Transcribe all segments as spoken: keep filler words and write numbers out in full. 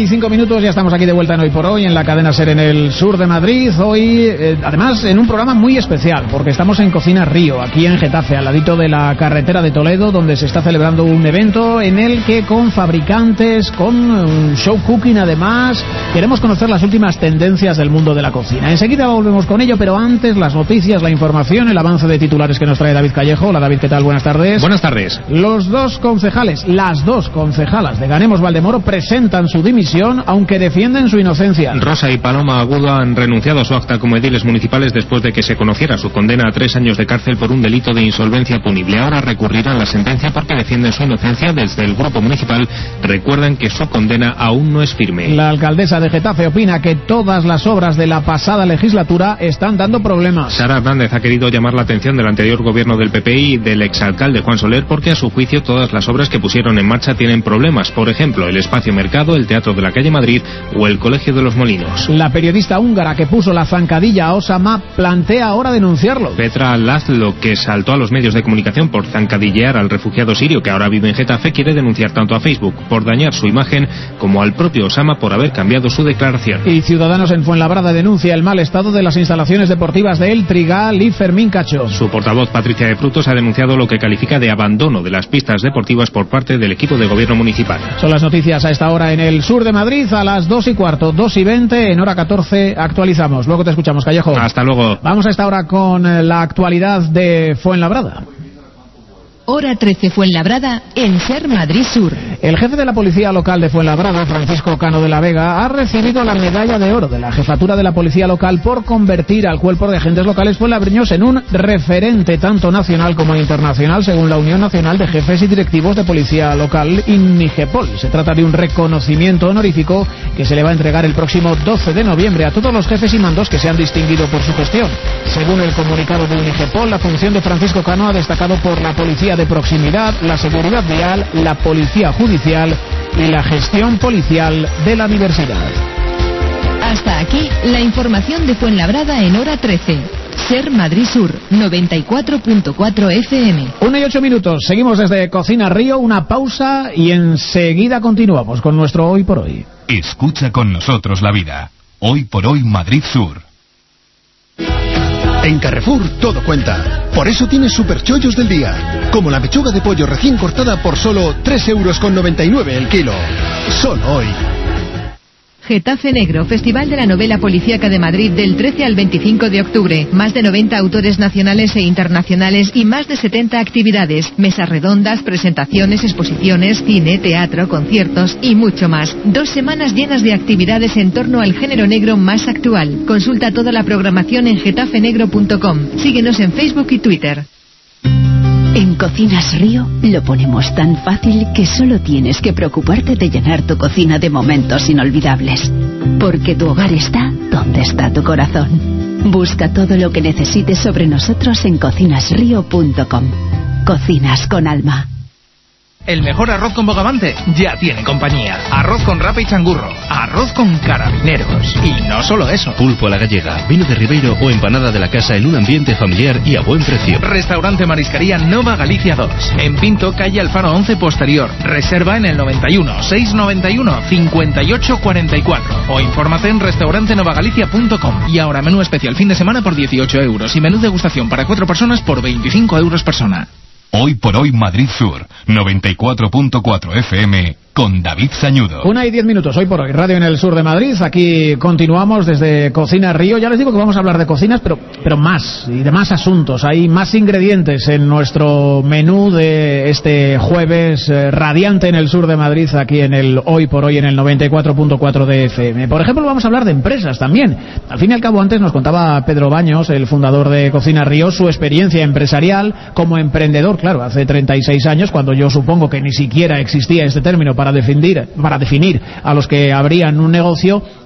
veinticinco minutos, ya estamos aquí de vuelta en Hoy por Hoy, en la cadena SER en el sur de Madrid. Hoy, eh, además, en un programa muy especial, porque estamos en Cocina Río, aquí en Getafe, al ladito de la carretera de Toledo, donde se está celebrando un evento en el que con fabricantes, con un show cooking además, queremos conocer las últimas tendencias del mundo de la cocina. Enseguida volvemos con ello, pero antes las noticias, la información, el avance de titulares que nos trae David Callejo. Hola David, ¿qué tal? Buenas tardes. Buenas tardes. Los dos concejales, las dos concejalas de Ganemos Valdemoro presentan su dimisión, aunque defienden su inocencia. Rosa y Paloma Agudo han renunciado a su acta como ediles municipales después de que se conociera su condena a tres años de cárcel por un delito de insolvencia punible. Ahora recurrirán la sentencia porque defienden su inocencia. Desde el grupo municipal recuerdan que su condena aún no es firme. La alcaldesa de Getafe opina que todas las obras de la pasada legislatura están dando problemas. Sara Hernández ha querido llamar la atención del anterior gobierno del P P I y del exalcalde Juan Soler porque a su juicio todas las obras que pusieron en marcha tienen problemas. Por ejemplo, el Espacio Mercado, el Teatro de la Calle Madrid o el Colegio de los Molinos. La periodista húngara que puso la zancadilla a Osama plantea ahora denunciarlo. Petra Laszlo, que saltó a los medios de comunicación por zancadillear al refugiado sirio que ahora vive en Getafe, quiere denunciar tanto a Facebook por dañar su imagen como al propio Osama por haber cambiado su declaración. Y Ciudadanos en Fuenlabrada denuncia el mal estado de las instalaciones deportivas de El Trigal y Fermín Cacho. Su portavoz Patricia de Frutos ha denunciado lo que califica de abandono de las pistas deportivas por parte del equipo de gobierno municipal. Son las noticias a esta hora en el sur de Madrid, a las dos y cuarto, dos y veinte, en hora catorce actualizamos. Luego te escuchamos, Callejo. Hasta luego. Vamos a esta hora con la actualidad de Fuenlabrada. Hora trece Fuenlabrada en SER Madrid Sur. El jefe de la policía local de Fuenlabrada, Francisco Cano de la Vega, ha recibido la medalla de oro de la jefatura de la policía local por convertir al cuerpo de agentes locales fuenlabreños en un referente tanto nacional como internacional, según la Unión Nacional de Jefes y Directivos de Policía Local, INIGEPOL. Se trata de un reconocimiento honorífico que se le va a entregar el próximo doce de noviembre a todos los jefes y mandos que se han distinguido por su gestión. Según el comunicado de INIGEPOL, la función de Francisco Cano ha destacado por la policía de proximidad, la seguridad vial, la policía judicial y la gestión policial de la diversidad. Hasta aquí la información de Fuenlabrada en hora trece. SER Madrid Sur, noventa y cuatro punto cuatro F M. Una y ocho minutos. Seguimos desde Cocina Río, una pausa y enseguida continuamos con nuestro Hoy por Hoy. Escucha con nosotros la vida. Hoy por Hoy Madrid Sur. En Carrefour todo cuenta. Por eso tienes superchollos del día. Como la pechuga de pollo recién cortada por solo tres euros con noventa y nueve el kilo. Solo hoy. Getafe Negro, Festival de la Novela Policíaca de Madrid del trece al veinticinco de octubre. Más de noventa autores nacionales e internacionales y más de setenta actividades. Mesas redondas, presentaciones, exposiciones, cine, teatro, conciertos y mucho más. Dos semanas llenas de actividades en torno al género negro más actual. Consulta toda la programación en getafe negro punto com. Síguenos en Facebook y Twitter. En Cocinas Río lo ponemos tan fácil que solo tienes que preocuparte de llenar tu cocina de momentos inolvidables. Porque tu hogar está donde está tu corazón. Busca todo lo que necesites sobre nosotros en cocinas río punto com. Cocinas con alma. El mejor arroz con bogavante ya tiene compañía. Arroz con rapa y changurro. Arroz con carabineros. Y no solo eso. Pulpo a la gallega, vino de Ribeiro o empanada de la casa en un ambiente familiar y a buen precio. Restaurante Mariscaría Nova Galicia dos. En Pinto, calle Alfaro once posterior. Reserva en el noventa y uno, seiscientos noventa y uno, cincuenta y ocho cuarenta y cuatro. O infórmate en restaurante nova galicia punto com. Y ahora menú especial fin de semana por dieciocho euros. Y menú degustación para cuatro personas por veinticinco euros persona. Hoy por Hoy Madrid Sur, noventa y cuatro punto cuatro F M, con David Sañudo. Una y diez minutos, Hoy por Hoy, radio en el sur de Madrid. Aquí continuamos desde Cocina Río. Ya les digo que vamos a hablar de cocinas, pero, pero más, y de más asuntos. Hay más ingredientes en nuestro menú de este jueves eh, radiante en el sur de Madrid, aquí en el Hoy por Hoy, en el noventa y cuatro punto cuatro de F M. Por ejemplo, vamos a hablar de empresas también. Al fin y al cabo, antes nos contaba Pedro Baños, el fundador de Cocina Río, su experiencia empresarial como emprendedor, claro, hace treinta y seis años, cuando yo supongo que ni siquiera existía este término para definir, para definir a los que abrían un negocio.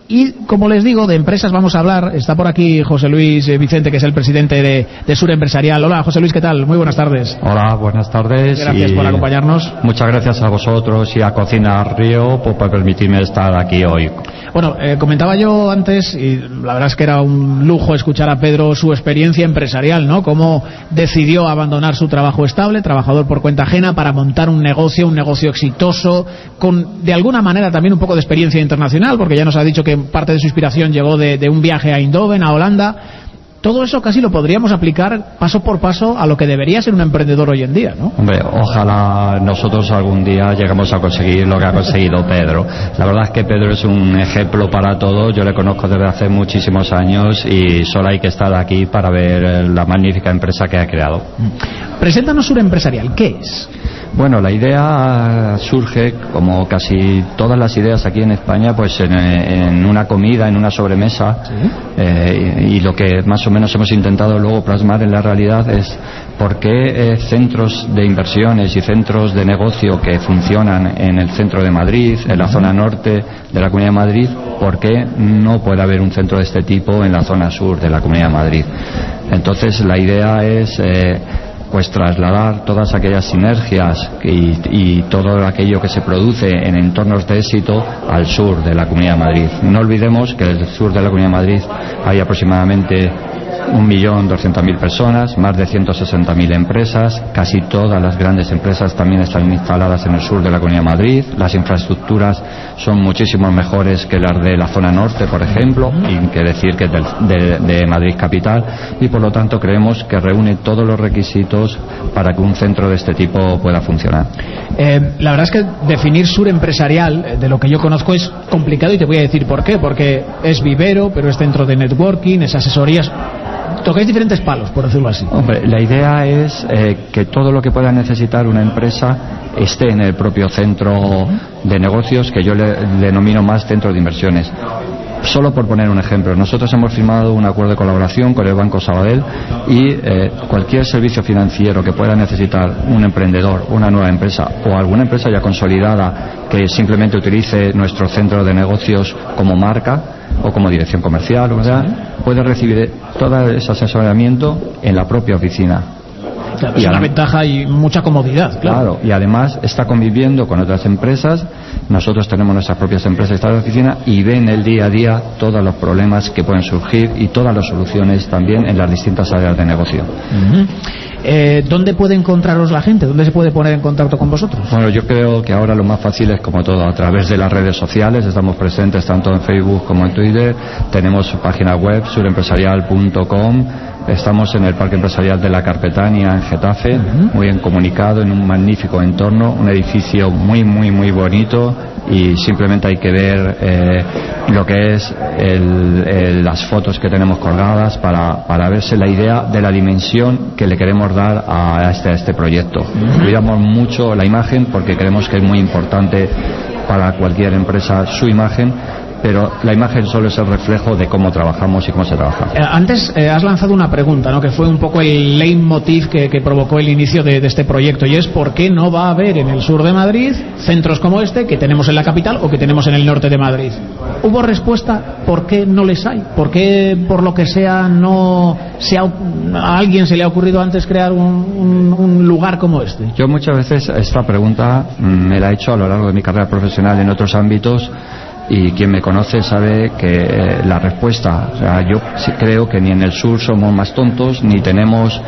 Y como les digo, de empresas vamos a hablar. Está por aquí José Luis Vicente, que es el presidente de, de Sur Empresarial. Hola, José Luis, ¿qué tal? Muy buenas tardes. Hola, buenas tardes. Gracias por acompañarnos. Muchas gracias a vosotros y a Cocina Río por, por permitirme estar aquí hoy. Bueno, eh, comentaba yo antes, y la verdad es que era un lujo escuchar a Pedro su experiencia empresarial, ¿no? Cómo decidió abandonar su trabajo estable, trabajador por cuenta ajena, para montar un negocio, un negocio exitoso, con de alguna manera también un poco de experiencia internacional, porque ya nos ha dicho que parte de su inspiración llegó de, de un viaje a Eindhoven, a Holanda. Todo eso casi lo podríamos aplicar paso por paso a lo que debería ser un emprendedor hoy en día, ¿no? Hombre, ojalá nosotros algún día lleguemos a conseguir lo que ha conseguido Pedro. La verdad es que Pedro es un ejemplo para todo. Yo le conozco desde hace muchísimos años y solo hay que estar aquí para ver la magnífica empresa que ha creado. Preséntanos Sur Empresarial, ¿qué es? Bueno, la idea surge, como casi todas las ideas aquí en España, pues en, en una comida, en una sobremesa. ¿Sí? eh, y, y lo que más o menos hemos intentado luego plasmar en la realidad es por qué eh, centros de inversiones y centros de negocio que funcionan en el centro de Madrid, en la zona norte de la Comunidad de Madrid, por qué no puede haber un centro de este tipo en la zona sur de la Comunidad de Madrid. Entonces la idea es eh, pues trasladar todas aquellas sinergias y, y todo aquello que se produce en entornos de éxito al sur de la Comunidad de Madrid. No olvidemos que en el sur de la Comunidad de Madrid hay aproximadamente un millón doscientas mil personas, más de ciento sesenta mil empresas. Casi todas las grandes empresas también están instaladas en el sur de la Comunidad de Madrid. Las infraestructuras son muchísimo mejores que las de la zona norte, por ejemplo, y que decir que de, de, de Madrid capital, y por lo tanto creemos que reúne todos los requisitos para que un centro de este tipo pueda funcionar. Eh, la verdad es que definir Sur Empresarial, de lo que yo conozco, es complicado, y te voy a decir por qué. Porque es vivero, pero es centro de networking, es asesorías. Tocáis diferentes palos, por decirlo así. Hombre, la idea es eh, que todo lo que pueda necesitar una empresa esté en el propio centro de negocios, que yo le, le denomino más centro de inversiones. Solo por poner un ejemplo, nosotros hemos firmado un acuerdo de colaboración con el Banco Sabadell y eh, cualquier servicio financiero que pueda necesitar un emprendedor, una nueva empresa o alguna empresa ya consolidada que simplemente utilice nuestro centro de negocios como marca o como dirección comercial, o sea, puede recibir todo ese asesoramiento en la propia oficina. Claro, es una ventaja y mucha comodidad, claro. Claro, y además está conviviendo con otras empresas. Nosotros tenemos nuestras propias empresas en la oficina y ven el día a día todos los problemas que pueden surgir y todas las soluciones también en las distintas áreas de negocio. Uh-huh. Eh, ¿Dónde puede encontraros la gente? ¿Dónde se puede poner en contacto con vosotros? Bueno, yo creo que ahora lo más fácil es, como todo, a través de las redes sociales. Estamos presentes tanto en Facebook como en Twitter. Tenemos página web, sur empresarial punto com. Estamos en el Parque Empresarial de la Carpetania, en Getafe, uh-huh. muy bien comunicado, en un magnífico entorno, un edificio muy, muy, muy bonito, y simplemente hay que ver eh, lo que es el, el, las fotos que tenemos colgadas para, para verse la idea de la dimensión que le queremos dar a este, a este proyecto. Uh-huh. Cuidamos mucho la imagen porque creemos que es muy importante para cualquier empresa su imagen, pero la imagen solo es el reflejo de cómo trabajamos y cómo se trabaja. Eh, antes eh, has lanzado una pregunta, ¿no?, que fue un poco el leitmotiv que, que provocó el inicio de, de este proyecto, y es ¿por qué no va a haber en el sur de Madrid centros como este que tenemos en la capital o que tenemos en el norte de Madrid? ¿Hubo respuesta? ¿Por qué no les hay? ¿Por qué, por lo que sea, no se ha, a alguien se le ha ocurrido antes crear un, un, un lugar como este? Yo muchas veces esta pregunta me la he hecho a lo largo de mi carrera profesional en otros ámbitos, y quien me conoce sabe que eh, la respuesta, o sea, yo sí creo que ni en el sur somos más tontos, ni tenemos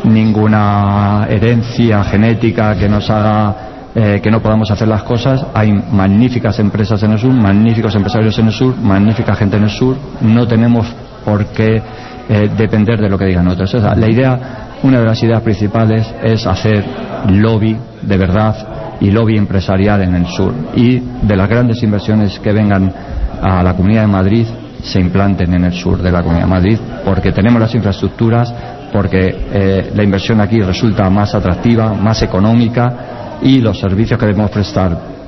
ninguna herencia genética que nos haga eh, que no podamos hacer las cosas. Hay magníficas empresas en el sur, magníficos empresarios en el sur, magnífica gente en el sur. No tenemos por qué eh, depender de lo que digan otros. O sea, la idea, una de las ideas principales es hacer lobby de verdad y lobby empresarial en el sur, y de las grandes inversiones que vengan a la Comunidad de Madrid se implanten en el sur de la Comunidad de Madrid, porque tenemos las infraestructuras, porque eh, la inversión aquí resulta más atractiva, más económica, y los servicios que debemos prestar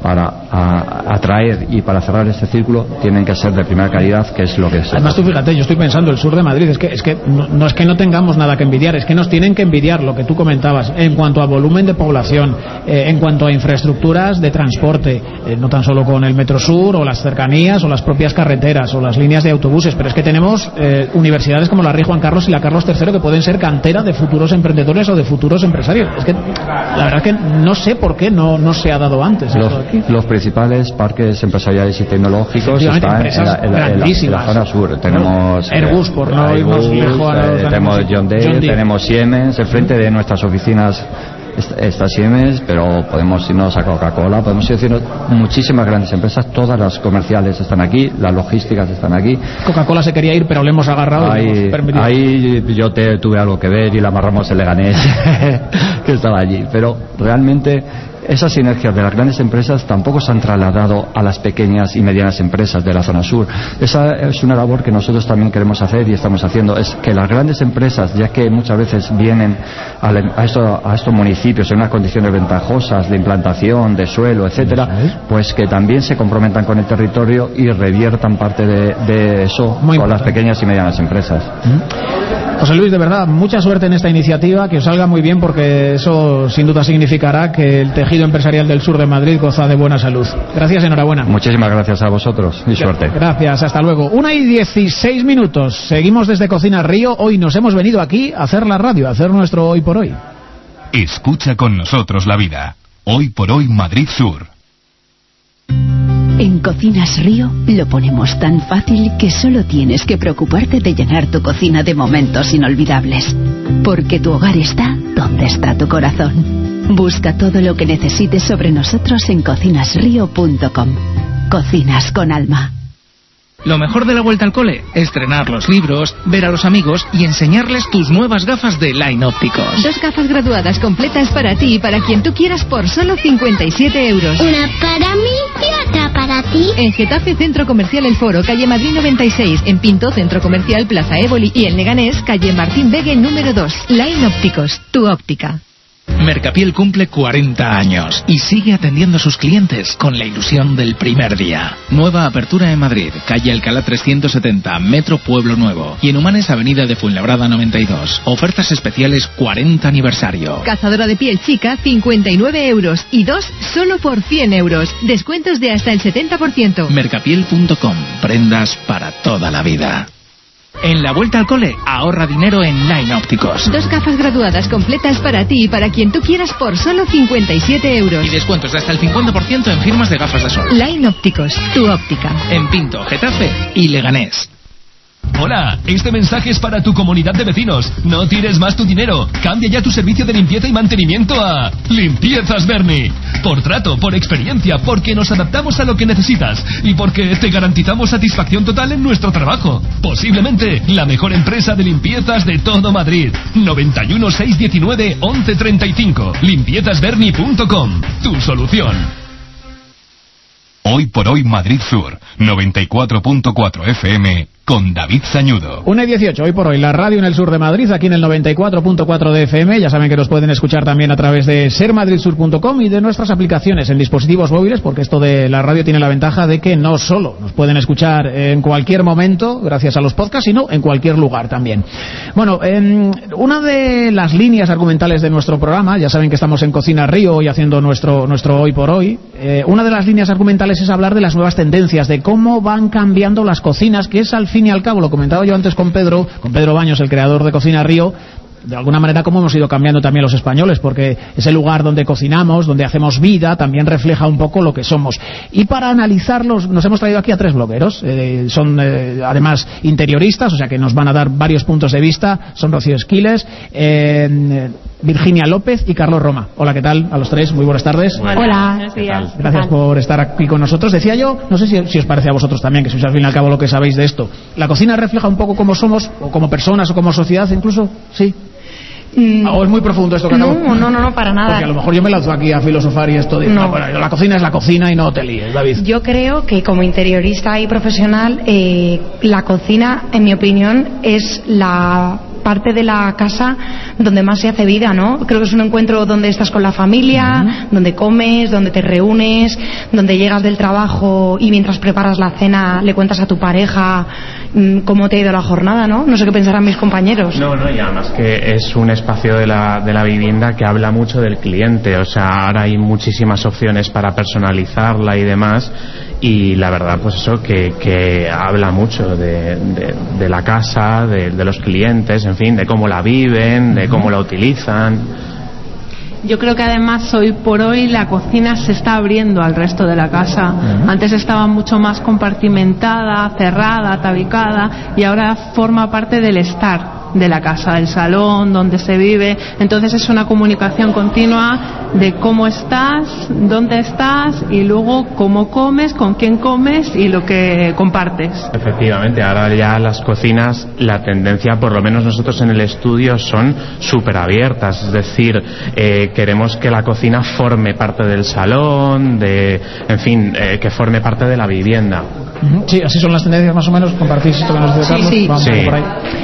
para a, atraer y para cerrar este círculo tienen que ser de primera calidad, que es lo que es. Además, tú fíjate, yo estoy pensando, el sur de Madrid, es que, es que no, no es que no tengamos nada que envidiar, es que nos tienen que envidiar lo que tú comentabas, en cuanto a volumen de población, eh, en cuanto a infraestructuras de transporte, eh, no tan solo con el Metro Sur, o las cercanías, o las propias carreteras, o las líneas de autobuses, pero es que tenemos eh, universidades como la Rey Juan Carlos y la Carlos tercero que pueden ser cantera de futuros emprendedores o de futuros empresarios. Es que la verdad es que no sé por qué no, no se ha dado antes. Los, los principales parques empresariales y tecnológicos están en la, en, la, en, la, en la zona sur. Tenemos Airbus, por no Airbus, irnos lejos, eh, tenemos John Deere, John Deere, tenemos Siemens, enfrente de nuestras oficinas está Siemens, pero podemos irnos a Coca-Cola, podemos ir haciendo muchísimas grandes empresas, todas las comerciales están aquí, las logísticas están aquí. Coca-Cola se quería ir, pero le hemos agarrado. Ahí, y hemos permitido. Ahí yo te, tuve algo que ver y la amarramos en Leganés, que estaba allí, pero realmente esas sinergias de las grandes empresas tampoco se han trasladado a las pequeñas y medianas empresas de la zona sur. Esa es una labor que nosotros también queremos hacer y estamos haciendo, es que las grandes empresas, ya que muchas veces vienen a, esto, a estos municipios en unas condiciones ventajosas de implantación, de suelo, etcétera, pues que también se comprometan con el territorio y reviertan parte de, de eso Muy con importante. Las pequeñas y medianas empresas. ¿Mm? José Luis, de verdad, mucha suerte en esta iniciativa, que os salga muy bien, porque eso sin duda significará que el tejido empresarial del sur de Madrid goza de buena salud. Gracias, enhorabuena. Muchísimas gracias a vosotros y suerte. Gracias, hasta luego. Una y dieciséis minutos. Seguimos desde Cocina Río. Hoy nos hemos venido aquí a hacer la radio, a hacer nuestro Hoy por Hoy. Escucha con nosotros la vida. Hoy por Hoy Madrid Sur. En Cocinas Río lo ponemos tan fácil que solo tienes que preocuparte de llenar tu cocina de momentos inolvidables. Porque tu hogar está donde está tu corazón. Busca todo lo que necesites sobre nosotros en cocinas río punto com. Cocinas con alma. Lo mejor de la vuelta al cole, estrenar los libros, ver a los amigos y enseñarles tus nuevas gafas de Line Ópticos. Dos gafas graduadas completas para ti y para quien tú quieras por solo cincuenta y siete euros. Una para mí y otra para ti. En Getafe, Centro Comercial El Foro, calle Madrid noventa y seis. En Pinto, Centro Comercial Plaza Éboli. Y en Leganés, calle Martín Begue número dos. Line Ópticos, tu óptica. Mercapiel cumple cuarenta años y sigue atendiendo a sus clientes con la ilusión del primer día. Nueva apertura en Madrid, calle Alcalá trescientos setenta, Metro Pueblo Nuevo. Y en Humanes, avenida de Fuenlabrada noventa y dos. Ofertas especiales cuarenta aniversario. Cazadora de piel chica, cincuenta y nueve euros. Y dos solo por cien euros. Descuentos de hasta el setenta por ciento. Mercapiel punto com. Prendas para toda la vida. En la vuelta al cole, ahorra dinero en Line Ópticos. Dos gafas graduadas completas para ti y para quien tú quieras por solo cincuenta y siete euros. Y descuentos de hasta el cincuenta por ciento en firmas de gafas de sol. Line Ópticos, tu óptica. En Pinto, Getafe y Leganés. Hola, este mensaje es para tu comunidad de vecinos. No tires más tu dinero. Cambia ya tu servicio de limpieza y mantenimiento a Limpiezas Berni. Por trato, por experiencia, porque nos adaptamos a lo que necesitas y porque te garantizamos satisfacción total en nuestro trabajo. Posiblemente la mejor empresa de limpiezas de todo Madrid. noventa y uno, seiscientos diecinueve, once treinta y cinco. limpiezas berni punto com. Tu solución. Hoy por Hoy Madrid Sur, noventa y cuatro punto cuatro F M, con David Sañudo. una y dieciocho, hoy por hoy, la radio en el sur de Madrid, aquí en el noventa y cuatro punto cuatro de F M. Ya saben que nos pueden escuchar también a través de ser madrid sur punto com y de nuestras aplicaciones en dispositivos móviles, porque esto de la radio tiene la ventaja de que no solo nos pueden escuchar en cualquier momento, gracias a los podcasts, sino en cualquier lugar también. Bueno, eh, una de las líneas argumentales de nuestro programa, ya saben que estamos en Cocina Río y haciendo nuestro, nuestro Hoy por Hoy, eh, una de las líneas argumentales es hablar de las nuevas tendencias, de cómo van cambiando las cocinas, que es al fin y al cabo, lo comentaba yo antes con Pedro, con Pedro Baños, el creador de Cocina Río, de alguna manera cómo hemos ido cambiando también los españoles, porque ese lugar donde cocinamos, donde hacemos vida, también refleja un poco lo que somos. Y para analizarlos nos hemos traído aquí a tres blogueros, eh, son eh, además interioristas, o sea que nos van a dar varios puntos de vista. Son Rocío Esquiles, eh, Virginia López y Carlos Roma. Hola, ¿qué tal? A los tres, muy buenas tardes. Hola, buenos días. Gracias por estar aquí con nosotros. Decía yo, no sé si, si os parece a vosotros también, que sois al fin y al cabo lo que sabéis de esto, ¿la cocina refleja un poco cómo somos, o como personas, o como sociedad incluso? Sí. Mm. ¿O es muy profundo esto que acabo? No, no, no, no, para nada. Porque a lo mejor yo me lanzo aquí a filosofar y esto de... No. No, bueno, la cocina es la cocina y no te líes, David. Yo creo que como interiorista y profesional, eh, la cocina, en mi opinión, es la parte de la casa donde más se hace vida, ¿no? Creo que es un encuentro donde estás con la familia, uh-huh. donde comes, donde te reúnes, donde llegas del trabajo y mientras preparas la cena le cuentas a tu pareja mmm, cómo te ha ido la jornada, ¿no? No sé qué pensarán mis compañeros. No, no, y además que es un espacio de la, de la vivienda que habla mucho del cliente, o sea, ahora hay muchísimas opciones para personalizarla y demás. Y la verdad, pues eso, que, que habla mucho de, de, de la casa, de, de los clientes, en fin, de cómo la viven, de cómo la utilizan. Yo creo que además hoy por hoy la cocina se está abriendo al resto de la casa. Uh-huh. Antes estaba mucho más compartimentada, cerrada, tabicada, y ahora forma parte del estar de la casa, del salón, donde se vive. Entonces es una comunicación continua de cómo estás, dónde estás y luego cómo comes, con quién comes y lo que compartes. Efectivamente, ahora ya las cocinas, la tendencia, por lo menos nosotros en el estudio, son súper abiertas, es decir, eh, queremos que la cocina forme parte del salón, de, en fin, eh, que forme parte de la vivienda. Uh-huh. Sí, así son las tendencias más o menos. ¿Compartís esto que nos dice Carlos? Sí, sí. Vamos sí. por ahí.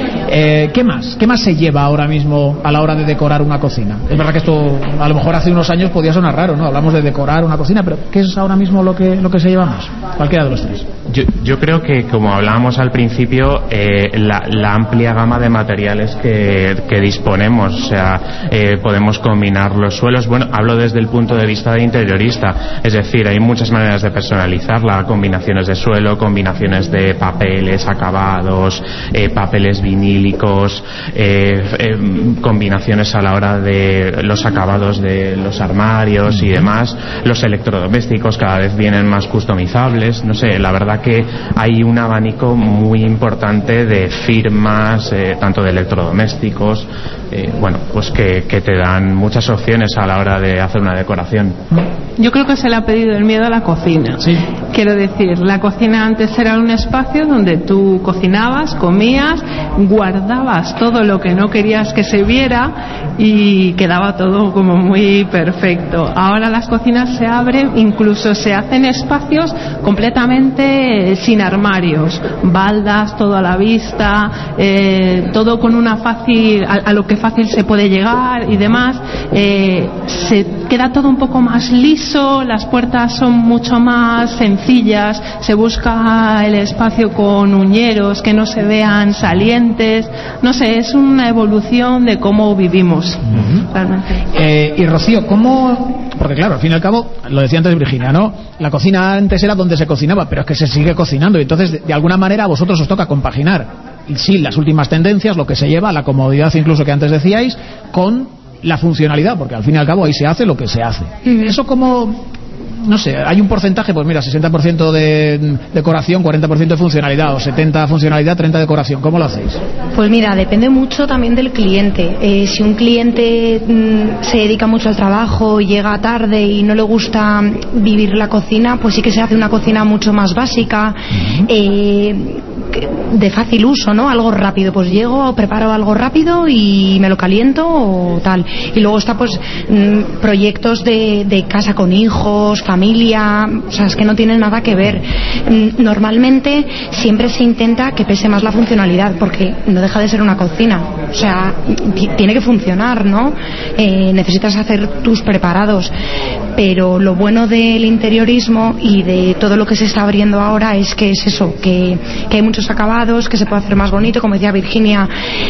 Eh, ¿Qué más? ¿Qué más se lleva ahora mismo a la hora de decorar una cocina? Es verdad que esto a lo mejor hace unos años podía sonar raro, ¿no? Hablamos de decorar una cocina, pero ¿qué es ahora mismo lo que, lo que se lleva más? Cualquiera de los tres. Yo, yo creo que, como hablábamos al principio, eh, la, la amplia gama de materiales que, que disponemos, o sea, eh, podemos combinar los suelos. Bueno, hablo desde el punto de vista de interiorista, es decir, hay muchas maneras de personalizarla, combinaciones de suelo, combinaciones de papeles, acabados, eh, papeles vinílicos, eh, eh, combinaciones a la hora de los acabados de los armarios y demás. Los electrodomésticos cada vez vienen más customizables, no sé, la verdad que hay un abanico muy importante de firmas, eh, tanto de electrodomésticos, eh, bueno, pues que, que te dan muchas opciones a la hora de hacer una decoración. Yo creo que se le ha pedido el miedo a la cocina. Sí. Quiero decir, la cocina antes era un espacio donde tú cocinabas, comías, guardabas todo lo que no querías que se viera y quedaba todo como muy perfecto. Ahora las cocinas se abren, incluso se hacen espacios completamente sin armarios, baldas, todo a la vista, eh, todo con una fácil, a, a lo que fácil se puede llegar y demás. Eh, se queda todo un poco más liso, las puertas son mucho más sencillas, se busca el espacio con uñeros que no se vean salientes, no sé, es una evolución de cómo vivimos. Uh-huh. Realmente. Eh, y Rocío, ¿cómo? Porque claro, al fin y al cabo, lo decía antes Virginia, ¿no? La cocina antes era donde se cocinaba, pero es que se sigue cocinando y entonces de, de alguna manera a vosotros os toca compaginar, y sí, las últimas tendencias, lo que se lleva, la comodidad incluso que antes decíais, con la funcionalidad, porque al fin y al cabo ahí se hace lo que se hace. Uh-huh. Eso como... no sé, hay un porcentaje, pues mira, sesenta por ciento de decoración, cuarenta por ciento de funcionalidad, o setenta funcionalidad, treinta decoración. ¿Cómo lo hacéis? Pues mira, depende mucho también del cliente. Eh, si un cliente mmm, se dedica mucho al trabajo, llega tarde y no le gusta vivir la cocina, pues sí que se hace una cocina mucho más básica, uh-huh. eh, de fácil uso, ¿no? Algo rápido, pues llego, preparo algo rápido y me lo caliento o tal. Y luego está pues mmm, proyectos de, de casa con hijos, familia, o sea, es que no tienen nada que ver. Normalmente siempre se intenta que pese más la funcionalidad, porque no deja de ser una cocina, o sea, t- tiene que funcionar, ¿no? Eh, necesitas hacer tus preparados, pero lo bueno del interiorismo y de todo lo que se está abriendo ahora es que es eso, que, que hay muchos acabados, que se puede hacer más bonito, como decía Virginia,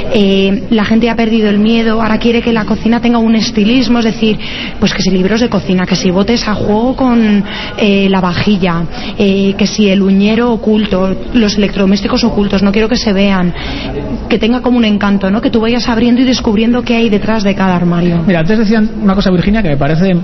eh, la gente ha perdido el miedo, ahora quiere que la cocina tenga un estilismo, es decir, pues que si libros de cocina, que si botes a juego con eh, la vajilla, eh, que si el uñero oculto, los electrodomésticos ocultos, no quiero que se vean, que tenga como un encanto, ¿no? Que tú vayas abriendo y descubriendo qué hay detrás de cada armario. Mira, antes decían una cosa, Virginia, que me parece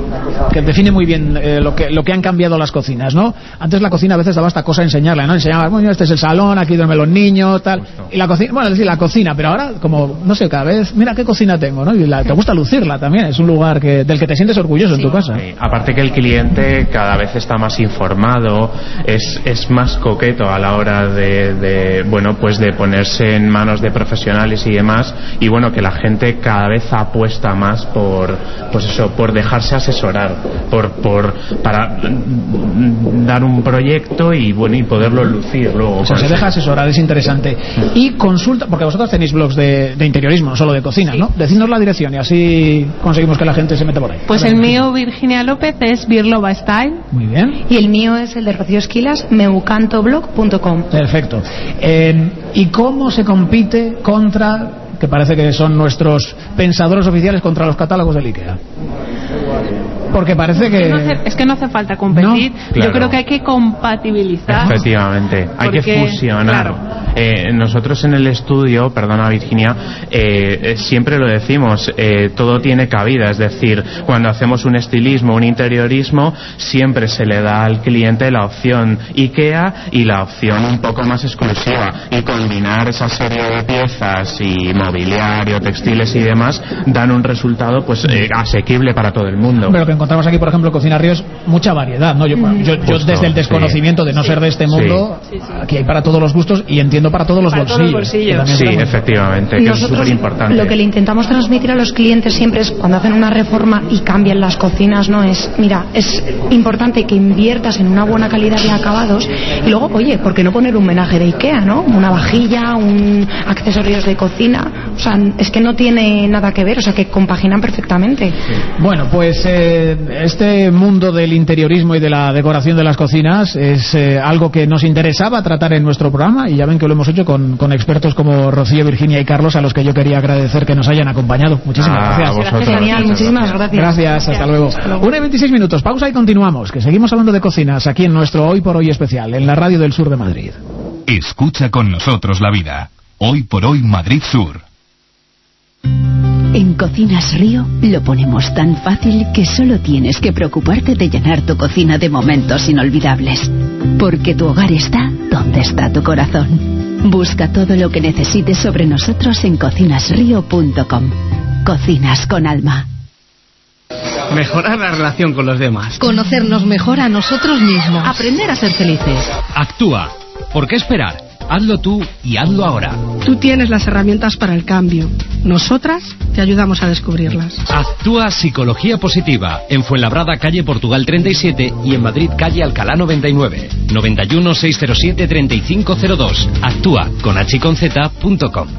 que define muy bien eh, lo que lo que han cambiado las cocinas, ¿no? Antes la cocina a veces daba esta cosa enseñarla, ¿no? Enseñaba, bueno, este es el salón, aquí duermen los niños, tal, y la cocina, bueno, es decir, la cocina, pero ahora como, no sé, cada vez, mira qué cocina tengo, ¿no? Y la, te gusta lucirla también, es un lugar que del que te sientes orgulloso, sí, en tu casa. Sí. Aparte que el cliente cada vez está más informado, es, es más coqueto a la hora de, de, bueno, pues de ponerse en manos de profesionales y demás, y bueno, que la gente cada vez apuesta más por, pues eso, por dejarse asesorar esforzar por, por para dar un proyecto y bueno y poderlo lucir luego. O sea, se deja asesorar, es interesante. Y consulta, porque vosotros tenéis blogs de, de interiorismo, no solo de cocina, ¿no? Decidnos la dirección y así conseguimos que la gente se meta por ahí. Pues el mío, Virginia López, es Birlova Style. Muy bien. Y el mío es el de Rocío Esquilas, meucantoblog punto com. Perfecto. Eh, ¿Y cómo se compite contra, que parece que son nuestros pensadores oficiales, contra los catálogos del IKEA? Porque parece que... No hace, es que no hace falta competir. No, claro. Yo creo que hay que compatibilizar. Efectivamente, hay porque, que fusionar. Claro. Eh, nosotros en el estudio, perdona Virginia, eh, siempre lo decimos, eh, todo tiene cabida. Es decir, cuando hacemos un estilismo, un interiorismo, siempre se le da al cliente la opción IKEA y la opción un poco más exclusiva. Y combinar esa serie de piezas y mobiliario, textiles y demás, dan un resultado pues eh, asequible para todo el mundo. Pero que encontramos aquí, por ejemplo, Cocina Río es mucha variedad, ¿no? Yo, yo, yo Justo, desde el desconocimiento sí. de no sí. ser de este mundo, sí. Sí, sí. aquí hay para todos los gustos y entiendo para todos los para bolsillos. Todos los bolsillos. Sí, efectivamente, que Nosotros, es súper importante. lo que le intentamos transmitir a los clientes siempre es, cuando hacen una reforma y cambian las cocinas, no es, mira, es importante que inviertas en una buena calidad de acabados y luego, oye, ¿por qué no poner un homenaje de IKEA, no? Una vajilla, un accesorios de cocina, o sea, es que no tiene nada que ver, o sea, que compaginan perfectamente. Bueno, pues eh, este mundo del interiorismo y de la decoración de las cocinas es eh, algo que nos interesaba tratar en nuestro programa y ya ven que lo hemos hecho con, con expertos como Rocío, Virginia y Carlos, a los que yo quería agradecer que nos hayan acompañado. Muchísimas Ah, gracias. vosotros, Genial, muchísimas gracias. Gracias, hasta luego. Hasta luego. Una y veintiséis minutos, pausa y continuamos, que seguimos hablando de cocinas aquí en nuestro Hoy por Hoy especial, en la radio del sur de Madrid. Escucha con nosotros la vida. Hoy por Hoy Madrid Sur. En Cocinas Río lo ponemos tan fácil que solo tienes que preocuparte de llenar tu cocina de momentos inolvidables. Porque tu hogar está donde está tu corazón. Busca todo lo que necesites sobre nosotros en cocinas río punto com. Cocinas con alma. Mejorar la relación con los demás. Conocernos mejor a nosotros mismos. Aprender a ser felices. Actúa. ¿Por qué esperar? Hazlo tú y hazlo ahora. Tú tienes las herramientas para el cambio. Nosotras te ayudamos a descubrirlas. Actúa Psicología Positiva. En Fuenlabrada, calle Portugal treinta y siete y en Madrid, calle Alcalá noventa y nueve. noventa y uno, seiscientos siete, treinta y cinco cero dos. Actúa con h con z punto com.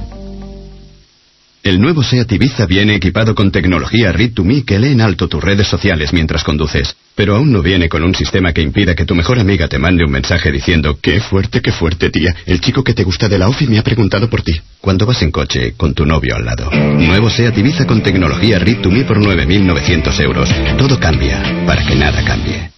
El nuevo SEAT Ibiza viene equipado con tecnología Read to Me que lee en alto tus redes sociales mientras conduces. Pero aún no viene con un sistema que impida que tu mejor amiga te mande un mensaje diciendo «Qué fuerte, qué fuerte, tía. El chico que te gusta de la ofi me ha preguntado por ti». Cuando vas en coche con tu novio al lado. Nuevo SEAT Ibiza con tecnología Read to Me por nueve mil novecientos euros. Todo cambia para que nada cambie.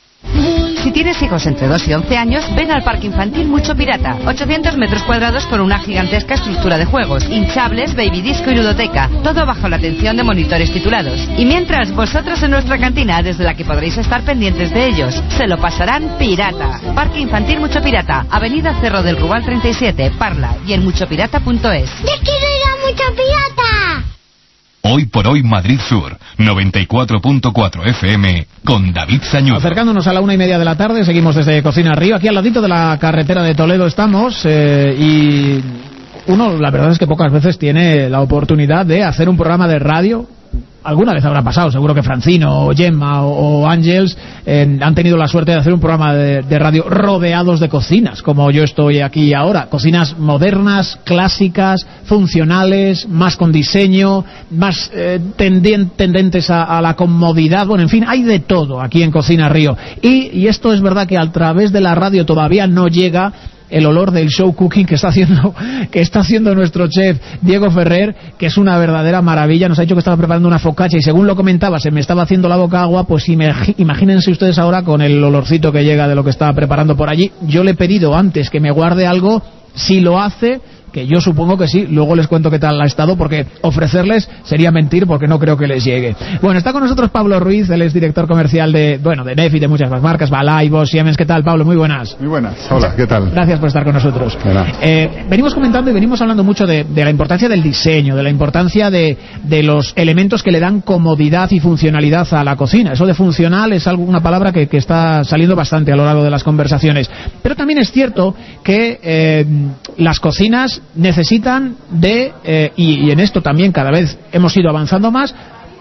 Si tienes hijos entre dos y once años, ven al Parque Infantil Mucho Pirata. ochocientos metros cuadrados con una gigantesca estructura de juegos, hinchables, baby disco y ludoteca. Todo bajo la atención de monitores titulados. Y mientras, vosotros en nuestra cantina, desde la que podréis estar pendientes de ellos. Se lo pasarán pirata. Parque Infantil Mucho Pirata, Avenida Cerro del Rubal treinta y siete, Parla, y en mucho pirata punto es. ¡Te quiero ir a Mucho Pirata! Hoy por Hoy Madrid Sur, noventa y cuatro punto cuatro F M, con David Sañudo. Acercándonos a la una y media de la tarde, seguimos desde Cocina Río, aquí al ladito de la carretera de Toledo estamos, eh, y uno, la verdad es que pocas veces tiene la oportunidad de hacer un programa de radio. Alguna vez habrá pasado, seguro que Francino o Gemma o, o Ángels eh, han tenido la suerte de hacer un programa de, de radio rodeados de cocinas, como yo estoy aquí ahora. Cocinas modernas, clásicas, funcionales, más con diseño, más eh, tendien, tendentes a, a la comodidad. Bueno, en fin, hay de todo aquí en Cocina Río. Y, y esto es verdad que a través de la radio todavía no llega el olor del show cooking que está haciendo que está haciendo nuestro chef Diego Ferrer, que es una verdadera maravilla. Nos ha dicho que estaba preparando una focaccia y según lo comentaba se me estaba haciendo la boca agua. Pues imagínense ustedes ahora con el olorcito que llega de lo que estaba preparando por allí. Yo le he pedido antes que me guarde algo, si lo hace, que yo supongo que sí, luego les cuento qué tal ha estado, porque ofrecerles sería mentir, porque no creo que les llegue. Bueno, está con nosotros Pablo Ruiz, él es director comercial de, bueno, de Nefi, de muchas más marcas, Balay, Bosch, Siemens. ¿Qué tal, Pablo? Muy buenas. Muy buenas, hola, ¿qué tal? Gracias por estar con nosotros. Eh, venimos comentando y venimos hablando mucho de, de la importancia del diseño, de la importancia de, de los elementos que le dan comodidad y funcionalidad a la cocina. Eso de funcional es algo, una palabra que, que está saliendo bastante a lo largo de las conversaciones. Pero también es cierto que eh, las cocinas necesitan de, eh, y, y en esto también cada vez hemos ido avanzando más,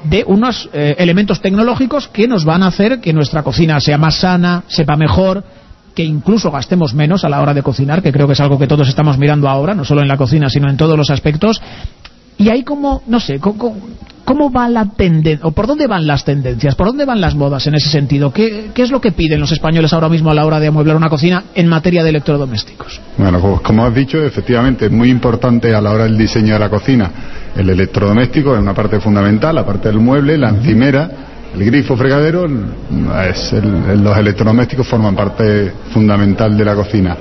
de unos eh, elementos tecnológicos que nos van a hacer que nuestra cocina sea más sana, sepa mejor, que incluso gastemos menos a la hora de cocinar, que creo que es algo que todos estamos mirando ahora, no solo en la cocina, sino en todos los aspectos. Y ahí como, no sé, ¿cómo, cómo va la tendencia, o por dónde van las tendencias, por dónde van las modas en ese sentido? ¿Qué, ¿Qué es lo que piden los españoles ahora mismo a la hora de amueblar una cocina en materia de electrodomésticos? Bueno, pues como has dicho, efectivamente es muy importante a la hora del diseño de la cocina el electrodoméstico, es una parte fundamental, la parte del mueble, la encimera, el grifo, fregadero, es el, los electrodomésticos forman parte fundamental de la cocina.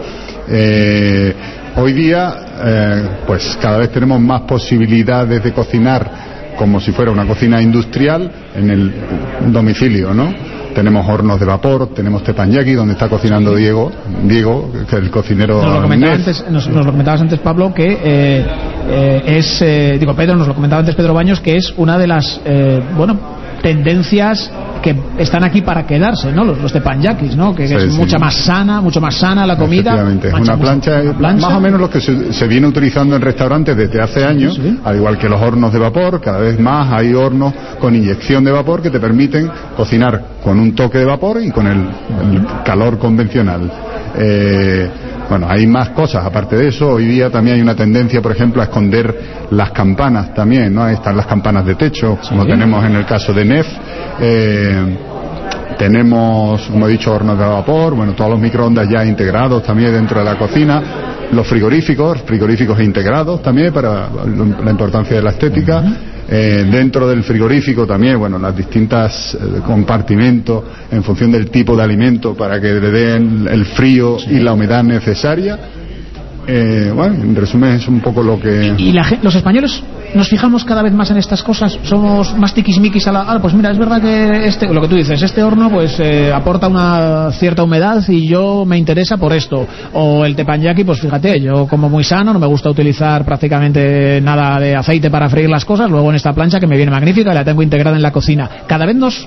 Eh, hoy día, eh, pues cada vez tenemos más posibilidades de cocinar como si fuera una cocina industrial en el domicilio, ¿no? Tenemos hornos de vapor, tenemos teppanyaki, donde está cocinando Diego, Diego, que es el cocinero. Nos lo comentaba antes, nos, nos lo comentabas antes, Pablo, que eh, eh, es, eh, digo, Pedro, nos lo comentaba antes Pedro Baños, que es una de las, eh, bueno, tendencias que están aquí para quedarse, ¿no? Los, los teppanyakis, ¿no? Que, que sí, es sí. mucha más sana, mucho más sana la comida. Efectivamente, es una plancha, una plancha, más o menos lo que se, se viene utilizando en restaurantes desde hace años, sí. Al igual que los hornos de vapor, cada vez más hay hornos con inyección de vapor que te permiten cocinar con un toque de vapor y con el, el calor convencional. Eh, Bueno, hay más cosas, aparte de eso, hoy día también hay una tendencia, por ejemplo, a esconder las campanas también, ¿no? Ahí están las campanas de techo, ¿sí? Como tenemos en el caso de N E F, eh, tenemos, como he dicho, hornos de vapor, bueno, todos los microondas ya integrados también dentro de la cocina, los frigoríficos, frigoríficos integrados también para la importancia de la estética. Uh-huh. Eh, dentro del frigorífico también, bueno, las distintas eh, compartimentos en función del tipo de alimento para que le den el frío sí. y la humedad necesaria. Eh, bueno, en resumen es un poco lo que... ¿Y la, los españoles nos fijamos cada vez más en estas cosas? ¿Somos más tiquismiquis a la... Ah, pues mira, es verdad que este, lo que tú dices, este horno pues eh, aporta una cierta humedad y yo me interesa por esto. O el teppanyaki, pues fíjate, yo como muy sano, no me gusta utilizar prácticamente nada de aceite para freír las cosas, luego en esta plancha que me viene magnífica y la tengo integrada en la cocina. Cada vez nos...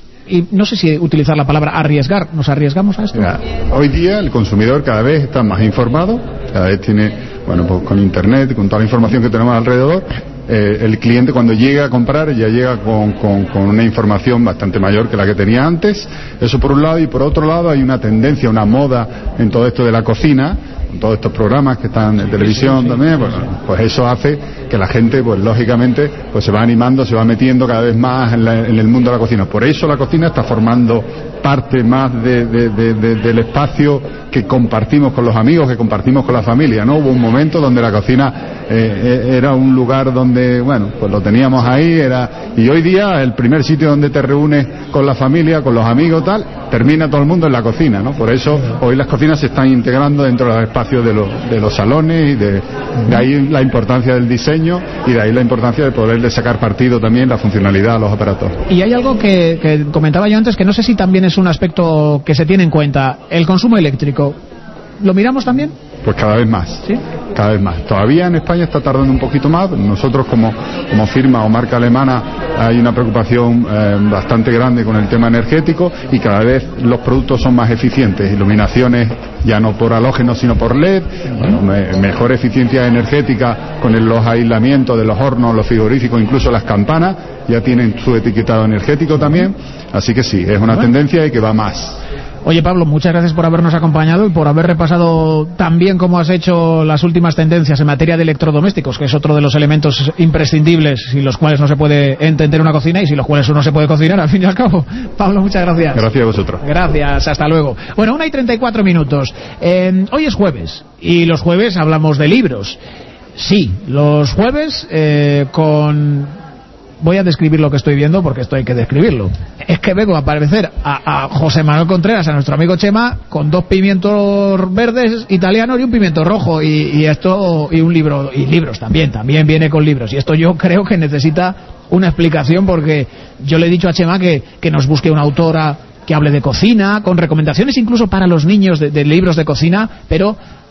Y no sé si utilizar la palabra arriesgar, ¿nos arriesgamos a esto? Mira, hoy día el consumidor cada vez está más informado, cada vez tiene, bueno, pues con internet, con toda la información que tenemos alrededor, eh, el cliente cuando llega a comprar ya llega con, con, con una información bastante mayor que la que tenía antes. Eso por un lado, y por otro lado hay una tendencia, una moda en todo esto de la cocina, con todos estos programas que están en televisión sí, sí, también, pues, pues eso hace que la gente, pues lógicamente, pues se va animando, se va metiendo cada vez más en, la, en el mundo de la cocina. Por eso la cocina está formando parte más de, de, de, de, del espacio que compartimos con los amigos, que compartimos con la familia, ¿no? Hubo un momento donde la cocina eh, era un lugar donde, bueno, pues lo teníamos ahí, era y hoy día el primer sitio donde te reúnes con la familia, con los amigos, tal, termina todo el mundo en la cocina, ¿no? Por eso hoy las cocinas se están integrando dentro de los espacios de los, de los salones y de, de ahí la importancia del diseño y de ahí la importancia de poderle sacar partido también la funcionalidad a los aparatos. Y hay algo que, que comentaba yo antes que no sé si también es un aspecto que se tiene en cuenta, el consumo eléctrico. ¿Lo miramos también? Pues cada vez más, ¿sí? Cada vez más. Todavía en España está tardando un poquito más. Nosotros como, como firma o marca alemana hay una preocupación eh, bastante grande con el tema energético y cada vez los productos son más eficientes. Iluminaciones ya no por halógenos sino por L E D, bueno, me, mejor eficiencia energética con el, los aislamientos de los hornos, los frigoríficos, incluso las campanas ya tienen su etiquetado energético también. Así que sí, es una tendencia y que va más. Oye, Pablo, muchas gracias por habernos acompañado y por haber repasado tan bien como has hecho las últimas tendencias en materia de electrodomésticos, que es otro de los elementos imprescindibles sin los cuales no se puede entender una cocina y sin los cuales uno se puede cocinar, al fin y al cabo. Pablo, muchas gracias. Gracias a vosotros. Gracias, hasta luego. Bueno, una y treinta y cuatro minutos. Eh, hoy es jueves y los jueves hablamos de libros. Sí, los jueves eh, con... Voy a describir lo que estoy viendo porque esto hay que describirlo. Es que vengo a aparecer a, a José Manuel Contreras, a nuestro amigo Chema, con dos pimientos verdes italianos y un pimiento rojo. Y, y esto, y un libro, y libros también, también viene con libros. Y esto yo creo que necesita una explicación porque yo le he dicho a Chema que, que nos busque una autora que hable de cocina, con recomendaciones incluso para los niños de, de libros de cocina, pero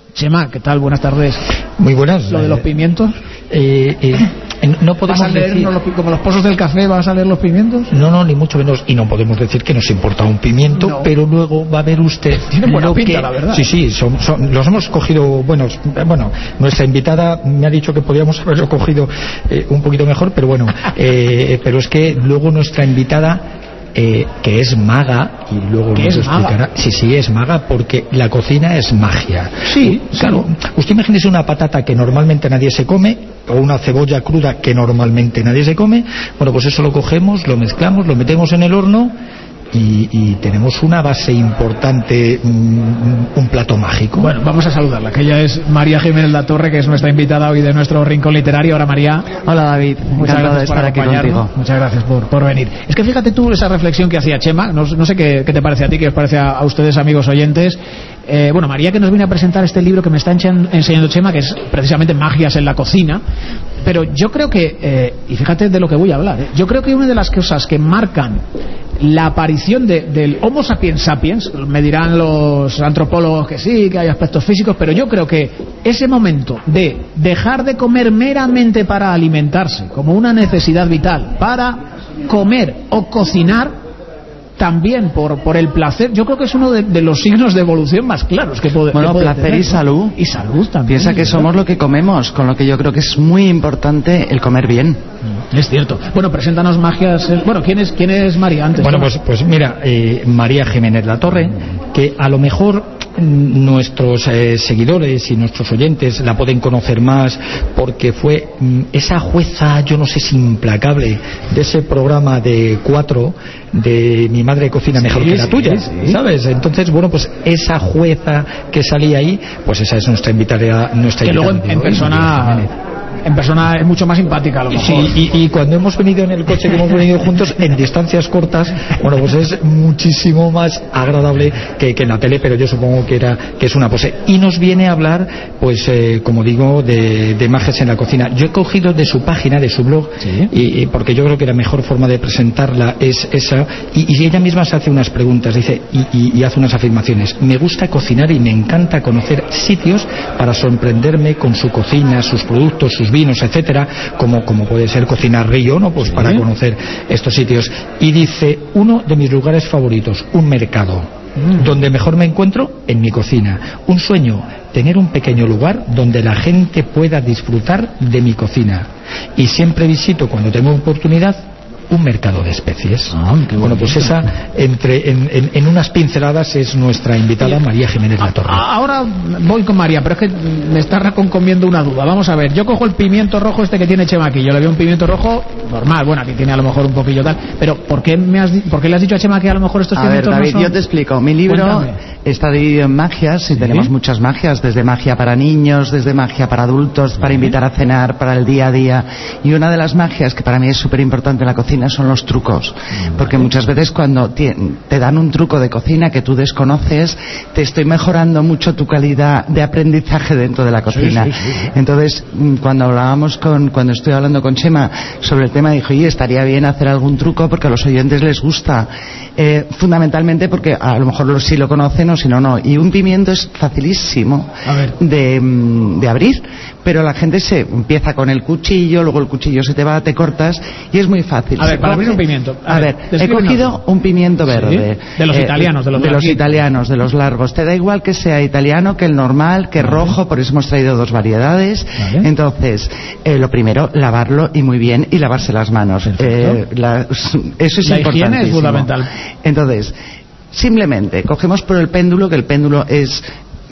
Chema, ¿qué tal? Buenas tardes. Muy buenas. ¿Lo de los pimientos? Eh, eh, no podemos ¿Vas a leer decir... los, como los pozos del café, vas a leer los pimientos? No, no, ni mucho menos. Y no podemos decir que nos importa un pimiento, no. Pero luego va a ver usted... Tiene buena pinta, que... la verdad. Sí, sí, son, son, los hemos cogido... Bueno, bueno, nuestra invitada me ha dicho que podíamos haberlo cogido eh, un poquito mejor, pero bueno, eh, pero es que luego nuestra invitada... Eh, que es maga y luego nos explicará. Sí, sí, es maga porque la cocina es magia. Sí, claro. Sí. Usted imagínese una patata que normalmente nadie se come o una cebolla cruda que normalmente nadie se come. Bueno, pues eso lo cogemos, lo mezclamos, lo metemos en el horno y, y tenemos una base importante, un, un plato mágico. Bueno, vamos a saludarla, que ella es María Jiménez La Torre, que es nuestra invitada hoy de nuestro Rincón Literario. Hola, María. Hola, David. Muchas Encantado gracias de por estar aquí contigo. Muchas gracias por, por venir. Es que fíjate tú esa reflexión que hacía Chema, no, no sé qué, qué te parece a ti, qué os parece a, a ustedes, amigos oyentes. Eh, bueno, María, que nos viene a presentar este libro que me está enseñando Chema, que es precisamente Magias en la cocina. Pero yo creo que, eh, y fíjate de lo que voy a hablar, eh, yo creo que una de las cosas que marcan la aparición de, del Homo sapiens sapiens, me dirán los antropólogos que sí, que hay aspectos físicos, pero yo creo que ese momento de dejar de comer meramente para alimentarse, como una necesidad vital, para comer o cocinar, también por, por el placer, yo creo que es uno de, de los signos de evolución más claros que puede Bueno, que puede placer tener, y salud. Y salud también. Piensa que somos lo que comemos, con lo que yo creo que es muy importante el comer bien. Es cierto. Bueno, preséntanos Magias. Bueno, ¿quién es, quién es María antes? Bueno, pues, pues mira, eh, María Jiménez La Torre, que a lo mejor nuestros eh, seguidores y nuestros oyentes la pueden conocer más porque fue mm, esa jueza, yo no sé si implacable, de ese programa de cuatro de Mi madre cocina mejor sí, que la sí, tuya, sí. ¿Sabes? Entonces, bueno, pues esa jueza que salía ahí, pues esa es nuestra invitada, nuestra que invitada luego en, en persona en persona es mucho más simpática a lo mejor. Sí, y, y cuando hemos venido en el coche, que hemos venido juntos en distancias cortas, bueno, pues es muchísimo más agradable que, que en la tele, pero yo supongo que era que es una pose. Y nos viene a hablar, pues eh, como digo, de, de Magias en la cocina. Yo he cogido de su página, de su blog, ¿sí? y, y porque yo creo que la mejor forma de presentarla es esa, y, y ella misma se hace unas preguntas, dice, y, y, y hace unas afirmaciones. Me gusta cocinar y me encanta conocer sitios para sorprenderme con su cocina, sus productos, sus vinos, etcétera, como, como puede ser Cocina Río, ¿no? Pues sí, para conocer estos sitios. Y dice, uno de mis lugares favoritos, un mercado. Mm. Donde mejor me encuentro, en mi cocina. Un sueño, tener un pequeño lugar donde la gente pueda disfrutar de mi cocina. Y siempre visito, cuando tengo oportunidad, un mercado de especies. Ah, bueno, pues esa, entre en, en, en unas pinceladas, es nuestra invitada María Jiménez La Torre. Ahora voy con María, pero es que me está reconcomiendo una duda. Vamos a ver, yo cojo el pimiento rojo este que tiene Chema aquí. Yo le veo un pimiento rojo normal, bueno, aquí tiene a lo mejor un poquillo tal. Pero ¿por qué, me has, ¿por qué le has dicho a Chema que a lo mejor estos a pimientos ver, David, no son? Yo te explico. Mi libro Cuéntame. Está dividido en magias y ¿sí? Tenemos muchas magias, desde magia para niños, desde magia para adultos, ¿sí? Para invitar a cenar, para el día a día. Y una de las magias que para mí es súper importante en la cocina son los trucos. Porque muchas veces cuando te, te dan un truco de cocina que tú desconoces, te estoy mejorando mucho tu calidad de aprendizaje dentro de la cocina. Sí, sí, sí, sí. Entonces, cuando hablábamos con, cuando estoy hablando con Chema sobre el tema, dijo, oye, estaría bien hacer algún truco porque a los oyentes les gusta. Eh, fundamentalmente porque a lo mejor si lo conocen o si no, no. Y un pimiento es facilísimo de, de abrir, pero la gente se empieza con el cuchillo, luego el cuchillo se te va, te cortas y es muy fácil. A ver, para abrir un pimiento. A, a ver, ver he cogido un pimiento verde. ¿Sí? De los eh, italianos, de los, de los italianos, de los largos. Te da igual que sea italiano que el normal, que vale. Rojo, por eso hemos traído dos variedades. Vale. Entonces, eh, lo primero, lavarlo y muy bien, y lavarse las manos. Eh, la, eso es la importantísimo. Higiene es fundamental. Entonces, simplemente cogemos por el péndulo, que el péndulo es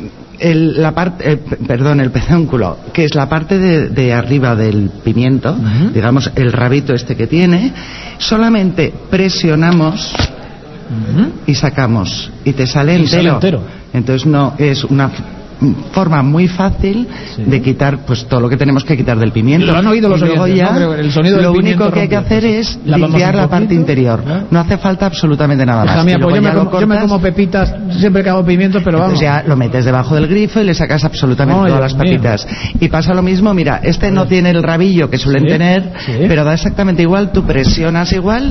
el, la parte, eh, perdón, el pedúnculo, que es la parte de, de arriba del pimiento, uh-huh. digamos el rabito este que tiene, solamente presionamos uh-huh. y sacamos y te sale y entero. Sale entero. Entonces no es una forma muy fácil sí. de quitar pues todo lo que tenemos que quitar del pimiento. Lo han oído los oyentes, ya, ¿no? El sonido lo del único que hay que hacer es limpiar la parte interior. ¿No? No hace falta absolutamente nada más. Mía, pues yo, me como, yo me como pepitas siempre que hago pimientos, pero vamos. Entonces ya lo metes debajo del grifo y le sacas absolutamente oh, todas las papitas. Mío. Y pasa lo mismo, mira, este no tiene el rabillo que suelen ¿Sí? tener, ¿Sí? pero da exactamente igual, tú presionas igual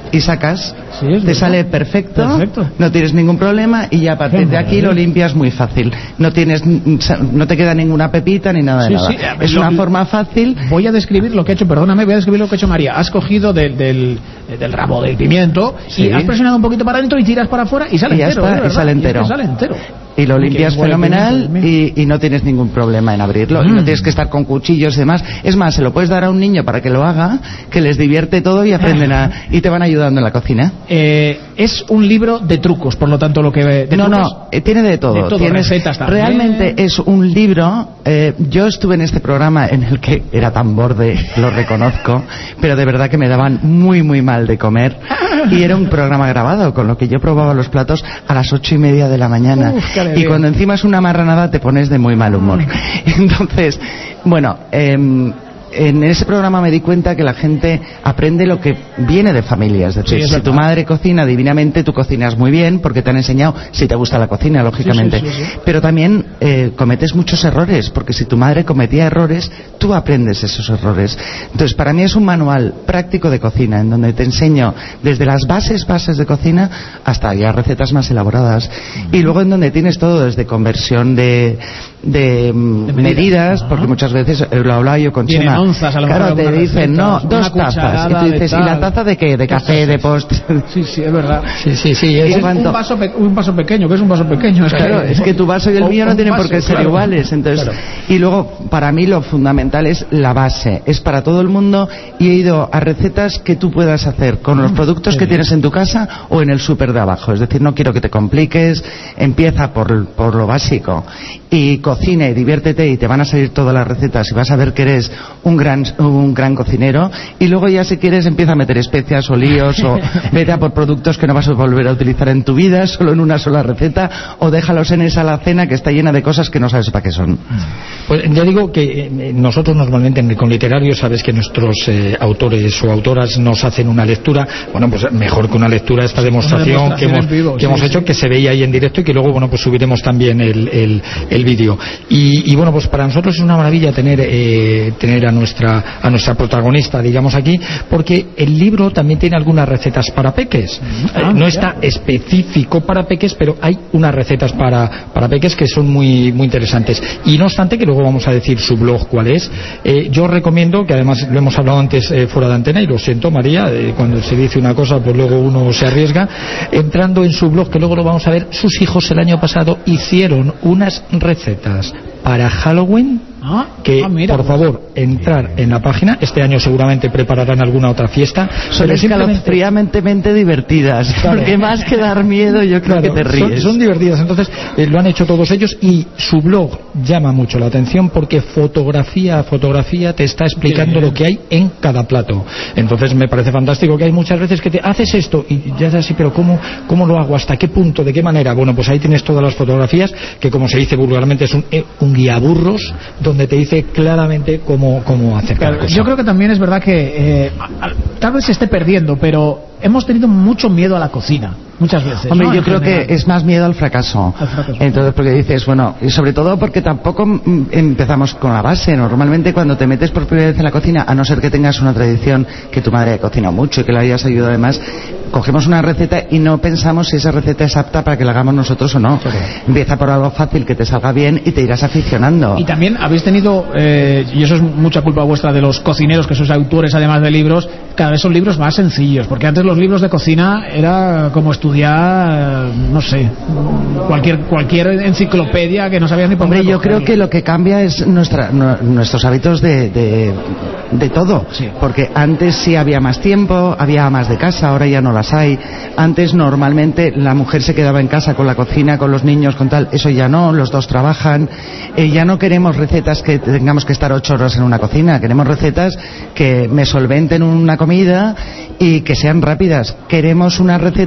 y sacas, sí, te verdad. Sale perfecto, perfecto, no tienes ningún problema y ya a partir de aquí lo limpias muy fácil. No tienes, no te queda ninguna pepita ni nada de sí, nada. Sí, es lo, una forma fácil. Voy a describir lo que ha hecho, perdóname, voy a describir lo que ha hecho María. Has cogido del, del, del rabo del pimiento sí. y has presionado un poquito para adentro y tiras para afuera y sale y ya entero. Está, ¿eh? y sale entero. Y sale entero. Y lo limpias fenomenal y, y no tienes ningún problema en abrirlo. Mm. Y no tienes que estar con cuchillos y demás. Es más, se lo puedes dar a un niño para que lo haga, que les divierte todo y aprenden a... y te van ayudando en la cocina. Eh, es un libro de trucos, por lo tanto, lo que... De no, trucos, no, eh, tiene de todo. De todo, Tienes, recetas también. Realmente es un libro... Eh, yo estuve en este programa en el que era tan borde, lo reconozco, pero de verdad que me daban muy, muy mal de comer. Y era un programa grabado, con lo que yo probaba los platos a las ocho y media de la mañana. Uf, y cuando encima es una marranada te pones de muy mal humor. Entonces, bueno, eh, en ese programa me di cuenta que la gente aprende lo que viene de familia. Es decir, sí, es si tu madre cocina divinamente, tú cocinas muy bien porque te han enseñado, si te gusta la cocina, lógicamente. Sí, sí, sí, sí. Pero también eh, cometes muchos errores, porque si tu madre cometía errores, tú aprendes esos errores. Entonces, para mí es un manual práctico de cocina, en donde te enseño desde las bases, bases de cocina, hasta ya recetas más elaboradas. Mm. Y luego en donde tienes todo, desde conversión de, de, de medidas, medidas porque muchas veces eh, lo hablaba yo con Chema. Onzas, a lo claro, te dicen, no, dos tazas. Y tú dices, ¿y la taza de qué? ¿De café, de postre? Sí, sí, es verdad. Sí, sí, sí. Es cuanto... un, vaso un vaso pequeño, que es un vaso pequeño. Es claro, que... es que tu vaso y el mío no tienen por qué ser claro, iguales. Entonces, claro. Y luego, para mí lo fundamental es la base. Es para todo el mundo y he ido a recetas que tú puedas hacer con los productos sí, que tienes en tu casa o en el súper de abajo. Es decir, no quiero que te compliques. Empieza por, por lo básico y cocina y diviértete y te van a salir todas las recetas y vas a ver que eres un gran... Un gran cocinero y luego ya si quieres empieza a meter especias o líos o vete a por productos que no vas a volver a utilizar en tu vida solo en una sola receta o déjalos en esa alacena que está llena de cosas que no sabes para qué son. Pues ya digo que eh, nosotros normalmente en Rincón Literario sabes que nuestros eh, autores o autoras nos hacen una lectura, bueno pues mejor que una lectura esta demostración, que hemos, vivo, que sí, hemos sí. hecho que se veía ahí en directo y que luego bueno pues subiremos también el, el, el vídeo y, y bueno pues para nosotros es una maravilla tener eh, tener a nuestra a nuestra protagonista, digamos aquí, porque el libro también tiene algunas recetas para peques. Ah, no está específico para peques, pero hay unas recetas para, para peques que son muy, muy interesantes. Y no obstante, que luego vamos a decir su blog cuál es, eh, yo recomiendo, que además lo hemos hablado antes eh, fuera de antena, y lo siento María, eh, cuando se dice una cosa, pues luego uno se arriesga, entrando en su blog, que luego lo vamos a ver, sus hijos el año pasado hicieron unas recetas para Halloween, ah, que ah, mira, por pues, favor entrar en la página. Este año seguramente prepararán alguna otra fiesta. Son escalofriantemente divertidas, claro. Porque más que dar miedo yo creo claro, que te ríes. Son, son divertidas, entonces eh, lo han hecho todos ellos y su blog llama mucho la atención porque fotografía a fotografía te está explicando lo que hay en cada plato. Entonces me parece fantástico que hay muchas veces que te haces esto y ya es así, pero ¿cómo, cómo lo hago? ¿Hasta qué punto? ¿De qué manera? Bueno, pues ahí tienes todas las fotografías que como se dice vulgarmente es un, eh, un guiaburros donde te dice claramente cómo, cómo hacer cada cosa. Yo creo que también es verdad que eh, tal vez se esté perdiendo, pero hemos tenido mucho miedo a la cocina muchas veces. Hombre, ¿no? yo creo que es más miedo al fracaso. al fracaso. Entonces, porque dices, bueno, y sobre todo porque tampoco mm, empezamos con la base. Normalmente cuando te metes por primera vez en la cocina, a no ser que tengas una tradición que tu madre cocina mucho y que la hayas ayudado además, cogemos una receta y no pensamos si esa receta es apta para que la hagamos nosotros o no. Okay. Empieza por algo fácil que te salga bien y te irás aficionando. Y también habéis tenido, eh, y eso es mucha culpa vuestra de los cocineros que sois autores además de libros, cada vez son libros más sencillos, porque antes los libros de cocina era como estudiar, no sé, cualquier cualquier enciclopedia que no sabías ni por dónde. Hombre, yo creo que lo que cambia es nuestra, no, nuestros hábitos de, de, de todo, sí. Porque antes sí había más tiempo, había más de casa, ahora ya no las hay. Antes normalmente la mujer se quedaba en casa con la cocina, con los niños, con tal, eso ya no, los dos trabajan. Eh, ya no queremos recetas que tengamos que estar ocho horas en una cocina, queremos recetas que me solventen una comida y que sean rápidas. Queremos unas recetas que cuando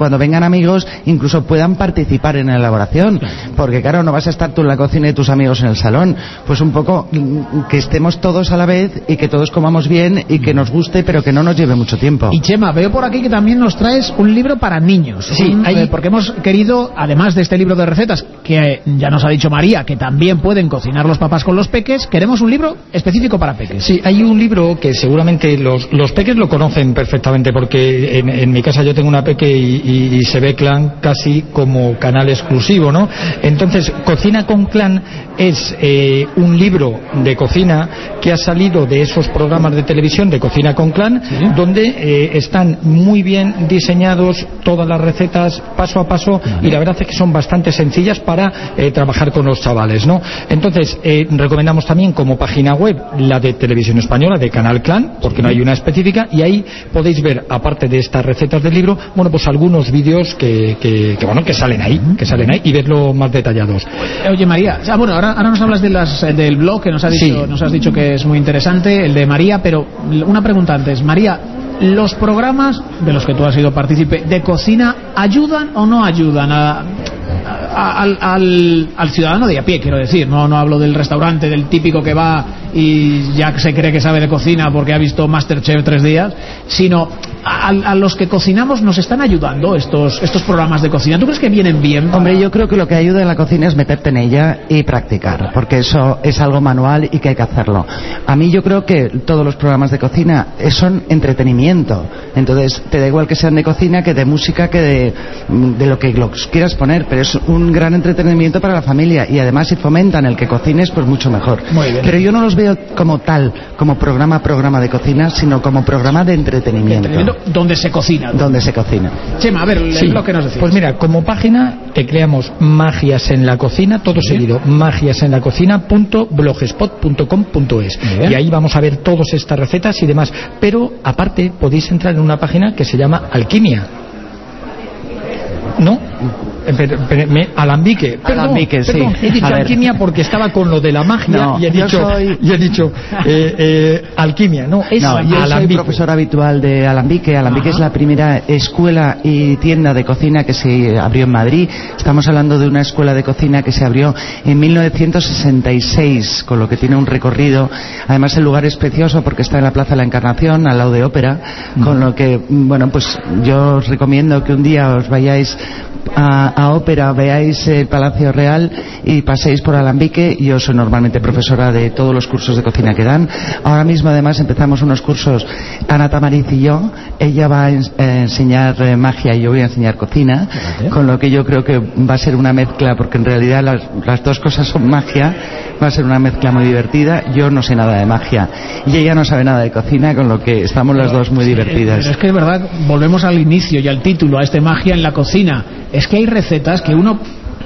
cuando vengan amigos incluso puedan participar en la elaboración, porque claro, no vas a estar tú en la cocina y tus amigos en el salón, pues un poco que estemos todos a la vez y que todos comamos bien y que nos guste, pero que no nos lleve mucho tiempo. Y Chema, veo por aquí que también nos traes un libro para niños. Sí, un, hay... eh, porque hemos querido, además de este libro de recetas, que eh, ya nos ha dicho María, que también pueden cocinar los papás con los peques, queremos un libro específico para peques. Sí, hay un libro que seguramente los, los peques lo conocen perfectamente, porque en, en mi casa yo tengo una peque y, y, y se ve Clan casi como canal exclusivo, ¿no? Entonces, Cocina con Clan es eh, un libro de cocina que ha salido de esos programas de televisión de Cocina con Clan, ¿sí? donde eh, están muy bien diseñados todas las recetas paso a paso, uh-huh. y la verdad es que son bastante sencillas para eh, trabajar con los chavales, ¿no? Entonces, eh, recomendamos también como página web la de Televisión Española, de Canal Clan, porque sí. no hay una específica, y ahí podéis ver, aparte de estas recetas del libro, bueno, pues algunos vídeos que, que, que bueno, que salen ahí, que salen ahí, y verlo más detallados. Oye, María, ah, bueno, ahora, ahora nos hablas de las, del blog que nos, ha dicho, sí. nos has dicho que es muy interesante, el de María, pero una pregunta antes. María, ¿los programas de los que tú has sido partícipe de cocina ayudan o no ayudan a, a, al, al, al ciudadano de a pie, quiero decir? No, no hablo del restaurante, del típico que va y ya se cree que sabe de cocina porque ha visto Masterchef tres días, sino a, a los que cocinamos. ¿Nos están ayudando estos, estos programas de cocina? ¿Tú crees que vienen bien? Para... Hombre, yo creo que lo que ayuda en la cocina es meterte en ella y practicar, porque eso es algo manual y que hay que hacerlo. A mí yo creo que todos los programas de cocina son entretenimiento, entonces te da igual que sean de cocina, que de música, que de, de lo que los quieras poner, pero es un gran entretenimiento para la familia, y además si fomentan el que cocines, pues mucho mejor. Muy bien. Pero yo no los veo como tal, como programa programa de cocina, sino como programa de entretenimiento. entretenimiento donde se cocina. Donde se cocina. Chema, a ver, el sí. blog que nos decís. Pues mira, como página te creamos Magias en la Cocina, todo ¿sí? seguido, magias en la cocina punto blogspot punto com punto es, y ahí vamos a ver todas estas recetas y demás, pero aparte podéis entrar en una página que se llama Alquimia, ¿no? Pero, pero, me, alambique, perdón, alambique, perdón, sí. he dicho alquimia porque estaba con lo de la magia, no, y he dicho, soy... y he dicho eh, eh, alquimia, no, es no, yo alambique. Soy profesor habitual de Alambique. Alambique Ajá. es la primera escuela y tienda de cocina que se abrió en Madrid. Estamos hablando de una escuela de cocina que se abrió en mil novecientos sesenta y seis, con lo que tiene un recorrido. Además el lugar es precioso porque está en la Plaza de la Encarnación, al lado de Ópera, uh-huh. con lo que, bueno, pues yo os recomiendo que un día os vayáis a, a Ópera, veáis el Palacio Real y paséis por Alambique. Yo soy normalmente profesora de todos los cursos de cocina que dan. Ahora mismo además empezamos unos cursos, Ana Tamariz y yo. Ella va a enseñar eh, magia y yo voy a enseñar cocina, con lo que yo creo que va a ser una mezcla, porque en realidad las, las dos cosas son magia. Va a ser una mezcla muy divertida. Yo no sé nada de magia y ella no sabe nada de cocina, con lo que estamos las dos muy divertidas. Pero es que es verdad, volvemos al inicio y al título, a este magia en la cocina. Es que hay recetas que uno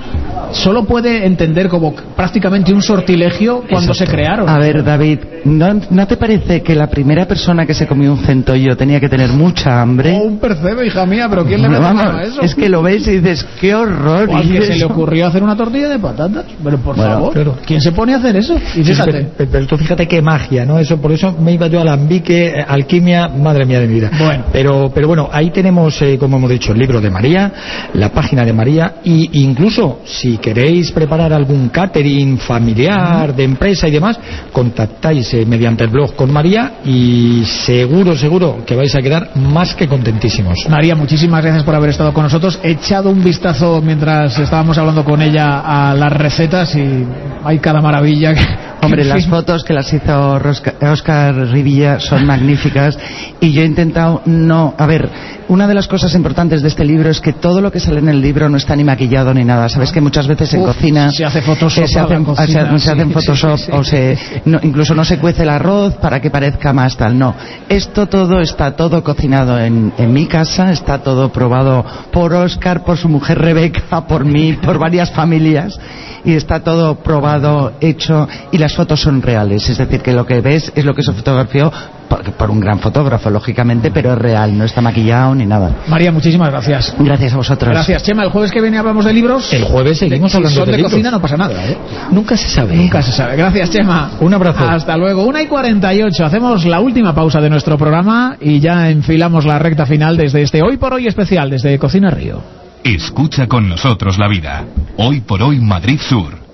solo puede entender como prácticamente un sortilegio cuando Exacto. se crearon. A ver, David, ¿no, ¿no te parece que la primera persona que se comió un centollo tenía que tener mucha hambre? O un percebe, hija mía, pero ¿quién le no, mete vamos, a eso? Es que lo ves y dices, qué horror. O al que se le ocurrió hacer una tortilla de patatas. Pero por bueno, favor, claro. ¿quién se pone a hacer eso? Y fíjate. Sí, pero, pero tú fíjate qué magia, ¿no? Eso, por eso me iba yo a Alambique, alquimia, madre mía de mi vida. Bueno. Pero, pero bueno, ahí tenemos, eh, como hemos dicho, el libro de María, la página de María, y incluso si queréis preparar algún catering familiar, de empresa y demás, contactáis eh, mediante el blog con María y seguro, seguro que vais a quedar más que contentísimos. María, muchísimas gracias por haber estado con nosotros. He echado un vistazo mientras estábamos hablando con ella a las recetas y hay cada maravilla. Que, Hombre, que las fotos que las hizo Óscar Rivilla son magníficas, y yo he intentado no... A ver, una de las cosas importantes de este libro es que todo lo que sale en el libro no está ni maquillado ni nada. Sabes que muchas veces en Uf, cocina se hace Photoshop, se hacen, cocina, se, se sí, hacen Photoshop sí, sí, o se no, incluso no se cuece el arroz para que parezca más tal. No, esto todo está todo cocinado en, en mi casa, está todo probado por Óscar, por su mujer Rebeca, por mí, por varias familias, y está todo probado, hecho, y las las fotos son reales, es decir, que lo que ves es lo que se fotografió por, por un gran fotógrafo, lógicamente, pero es real, no está maquillado ni nada. María, muchísimas gracias. Gracias a vosotros. Gracias, Chema. El jueves que viene hablamos de libros. El jueves seguimos de, hablando si son de, de libros. cocina no pasa nada, ¿eh? Nunca se sabe. Nunca se sabe. Gracias, Chema. Un abrazo. Hasta luego. Una y cuarenta y ocho. Hacemos la última pausa de nuestro programa y ya enfilamos la recta final desde este Hoy por Hoy especial, desde Cocina Río. Escucha con nosotros la vida. Hoy por Hoy Madrid Sur.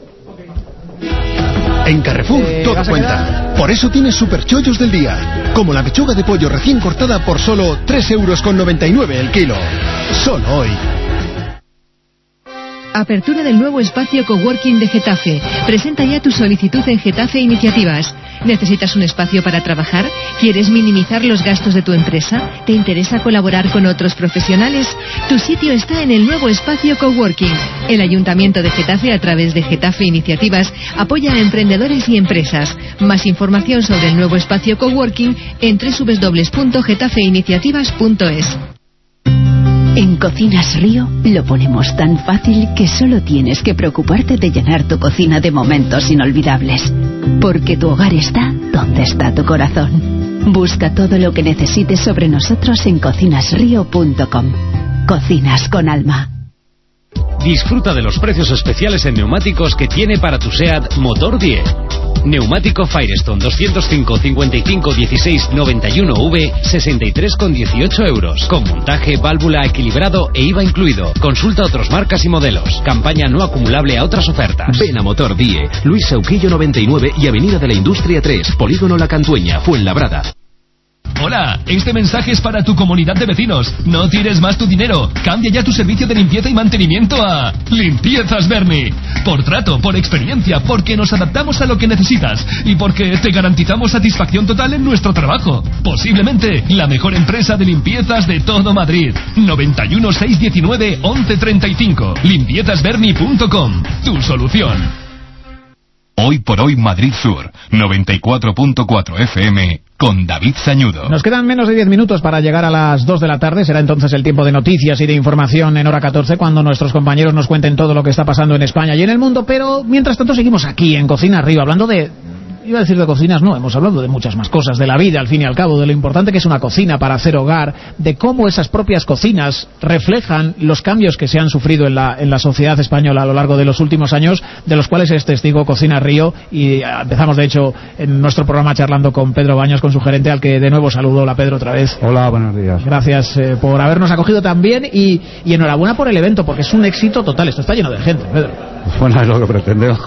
En Carrefour Eh, todo ¿vas a cuenta. Por eso tienes superchollos del día. Como la pechuga de pollo recién cortada por solo tres euros con noventa y nueve el kilo. Solo hoy. Apertura del nuevo espacio coworking de Getafe. Presenta ya tu solicitud en Getafe Iniciativas. ¿Necesitas un espacio para trabajar? ¿Quieres minimizar los gastos de tu empresa? ¿Te interesa colaborar con otros profesionales? Tu sitio está en el nuevo espacio coworking. El Ayuntamiento de Getafe, a través de Getafe Iniciativas, apoya a emprendedores y empresas. Más información sobre el nuevo espacio coworking en doble u doble u doble u punto getafe iniciativas punto es. En Cocinas Río lo ponemos tan fácil que solo tienes que preocuparte de llenar tu cocina de momentos inolvidables. Porque tu hogar está donde está tu corazón. Busca todo lo que necesites sobre nosotros en cocinas río punto com. Cocinas con alma. Disfruta de los precios especiales en neumáticos que tiene para tu SEAT Motor diez. Neumático Firestone doscientos cinco cincuenta y cinco dieciséis noventa y uno V sesenta y tres con dieciocho euros. Con montaje, válvula, equilibrado e I V A incluido. Consulta otras marcas y modelos. Campaña no acumulable a otras ofertas. Ven a Motor Die, Luis Sauquillo noventa y nueve y Avenida de la Industria tres, Polígono La Cantueña, Fuenlabrada. Hola, este mensaje es para tu comunidad de vecinos. No tires más tu dinero. Cambia ya tu servicio de limpieza y mantenimiento a Limpiezas Berni. Por trato, por experiencia, porque nos adaptamos a lo que necesitas y porque te garantizamos satisfacción total en nuestro trabajo. Posiblemente la mejor empresa de limpiezas de todo Madrid. noventa y uno, seiscientos diecinueve, once treinta y cinco. limpiezas berni punto com. Tu solución. Hoy por Hoy Madrid Sur, noventa y cuatro punto cuatro F M, con David Sañudo. Nos quedan menos de diez minutos para llegar a las dos de la tarde. Será entonces el tiempo de noticias y de información en hora catorce, cuando nuestros compañeros nos cuenten todo lo que está pasando en España y en el mundo. Pero mientras tanto seguimos aquí en Cocina Río, hablando de... Iba a decir de cocinas, no, hemos hablado de muchas más cosas, de la vida al fin y al cabo, de lo importante que es una cocina para hacer hogar, de cómo esas propias cocinas reflejan los cambios que se han sufrido en la, en la sociedad española a lo largo de los últimos años, de los cuales es testigo Cocina Río, y empezamos de hecho en nuestro programa charlando con Pedro Baños, con su gerente, al que de nuevo saludo. Hola Pedro, otra vez. Hola, buenos días. Gracias eh, por habernos acogido también y, y enhorabuena por el evento, porque es un éxito total, esto está lleno de gente, Pedro. Bueno, es lo que pretendemos.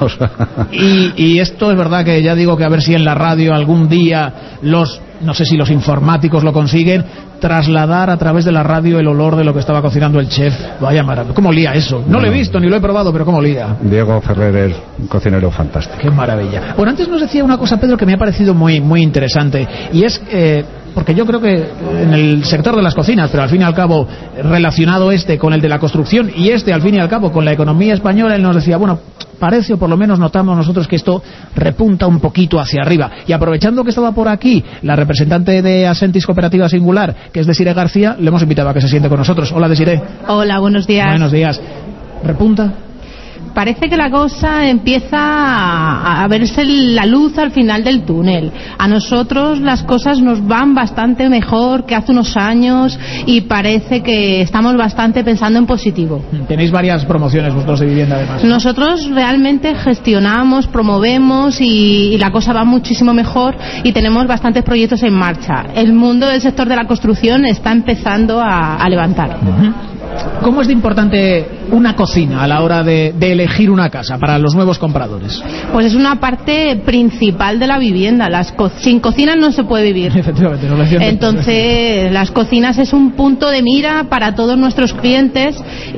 Y, y esto es verdad que ya digo que a ver si en la radio algún día los, no sé si los informáticos lo consiguen, trasladar a través de la radio el olor de lo que estaba cocinando el chef. Vaya maravilla, cómo lía eso. No bueno, lo he visto ni lo he probado, pero cómo lía. Diego Ferrer es un cocinero fantástico. Qué maravilla. Bueno, antes nos decía una cosa, Pedro, que me ha parecido muy, muy interesante, y es... Eh, porque yo creo que en el sector de las cocinas, pero al fin y al cabo relacionado este con el de la construcción y este al fin y al cabo con la economía española, él nos decía, bueno, parece, o por lo menos notamos nosotros, que esto repunta un poquito hacia arriba. Y aprovechando que estaba por aquí la representante de Asentis Cooperativa Singular, que es Desiree García, le hemos invitado a que se siente con nosotros. Hola, Desiree. Hola, buenos días. Buenos días. ¿Repunta? Parece que la cosa empieza a verse la luz al final del túnel. A nosotros las cosas nos van bastante mejor que hace unos años y parece que estamos bastante pensando en positivo. Tenéis varias promociones vosotros de vivienda, además. Nosotros realmente gestionamos, promovemos y, y la cosa va muchísimo mejor y tenemos bastantes proyectos en marcha. El mundo del sector de la construcción está empezando a, a levantar. Uh-huh. ¿Cómo es de importante una cocina a la hora de, de elegir una casa para los nuevos compradores? Pues es una parte principal de la vivienda. Las co- sin cocinas no se puede vivir. Efectivamente, no lo entiendo. Entonces, las cocinas es un punto de mira para todos nuestros clientes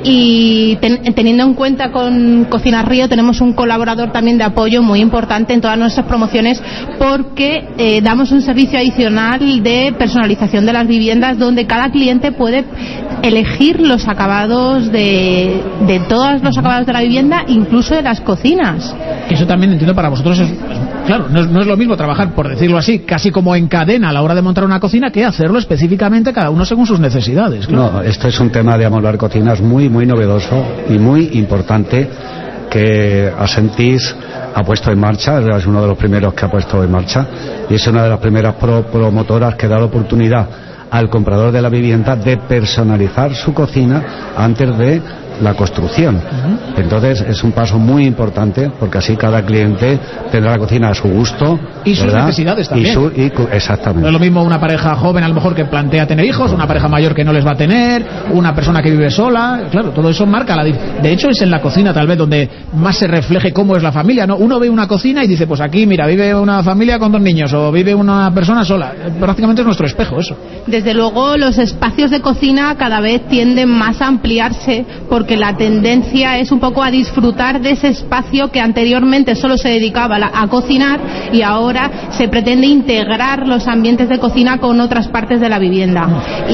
y ten, teniendo en cuenta con Cocina Río tenemos un colaborador también de apoyo muy importante en todas nuestras promociones porque eh, damos un servicio adicional de personalización de las viviendas donde cada cliente puede elegir los acabados de, de todos los acabados de la vivienda, incluso de las cocinas. Eso también entiendo para vosotros es, claro, no es, no es lo mismo trabajar, por decirlo así, casi como en cadena a la hora de montar una cocina que hacerlo específicamente cada uno según sus necesidades. Claro. No, esto es un tema de amolar cocinas muy, muy novedoso y muy importante que Asentís ha puesto en marcha, es uno de los primeros que ha puesto en marcha y es una de las primeras pro promotoras que da la oportunidad al comprador de la vivienda de personalizar su cocina antes de la construcción. Uh-huh. Entonces es un paso muy importante porque así cada cliente tendrá la cocina a su gusto y sus ¿verdad? necesidades también. Y su, y, exactamente. No es lo mismo una pareja joven a lo mejor que plantea tener hijos, una pareja mayor que no les va a tener, una persona que vive sola. Claro, todo eso marca la diferencia. De hecho es en la cocina tal vez donde más se refleje cómo es la familia, ¿no? Uno ve una cocina y dice, pues aquí mira, vive una familia con dos niños o vive una persona sola. Prácticamente es nuestro espejo eso. Desde luego los espacios de cocina cada vez tienden más a ampliarse porque la tendencia es un poco a disfrutar de ese espacio que anteriormente solo se dedicaba a cocinar y ahora se pretende integrar los ambientes de cocina con otras partes de la vivienda.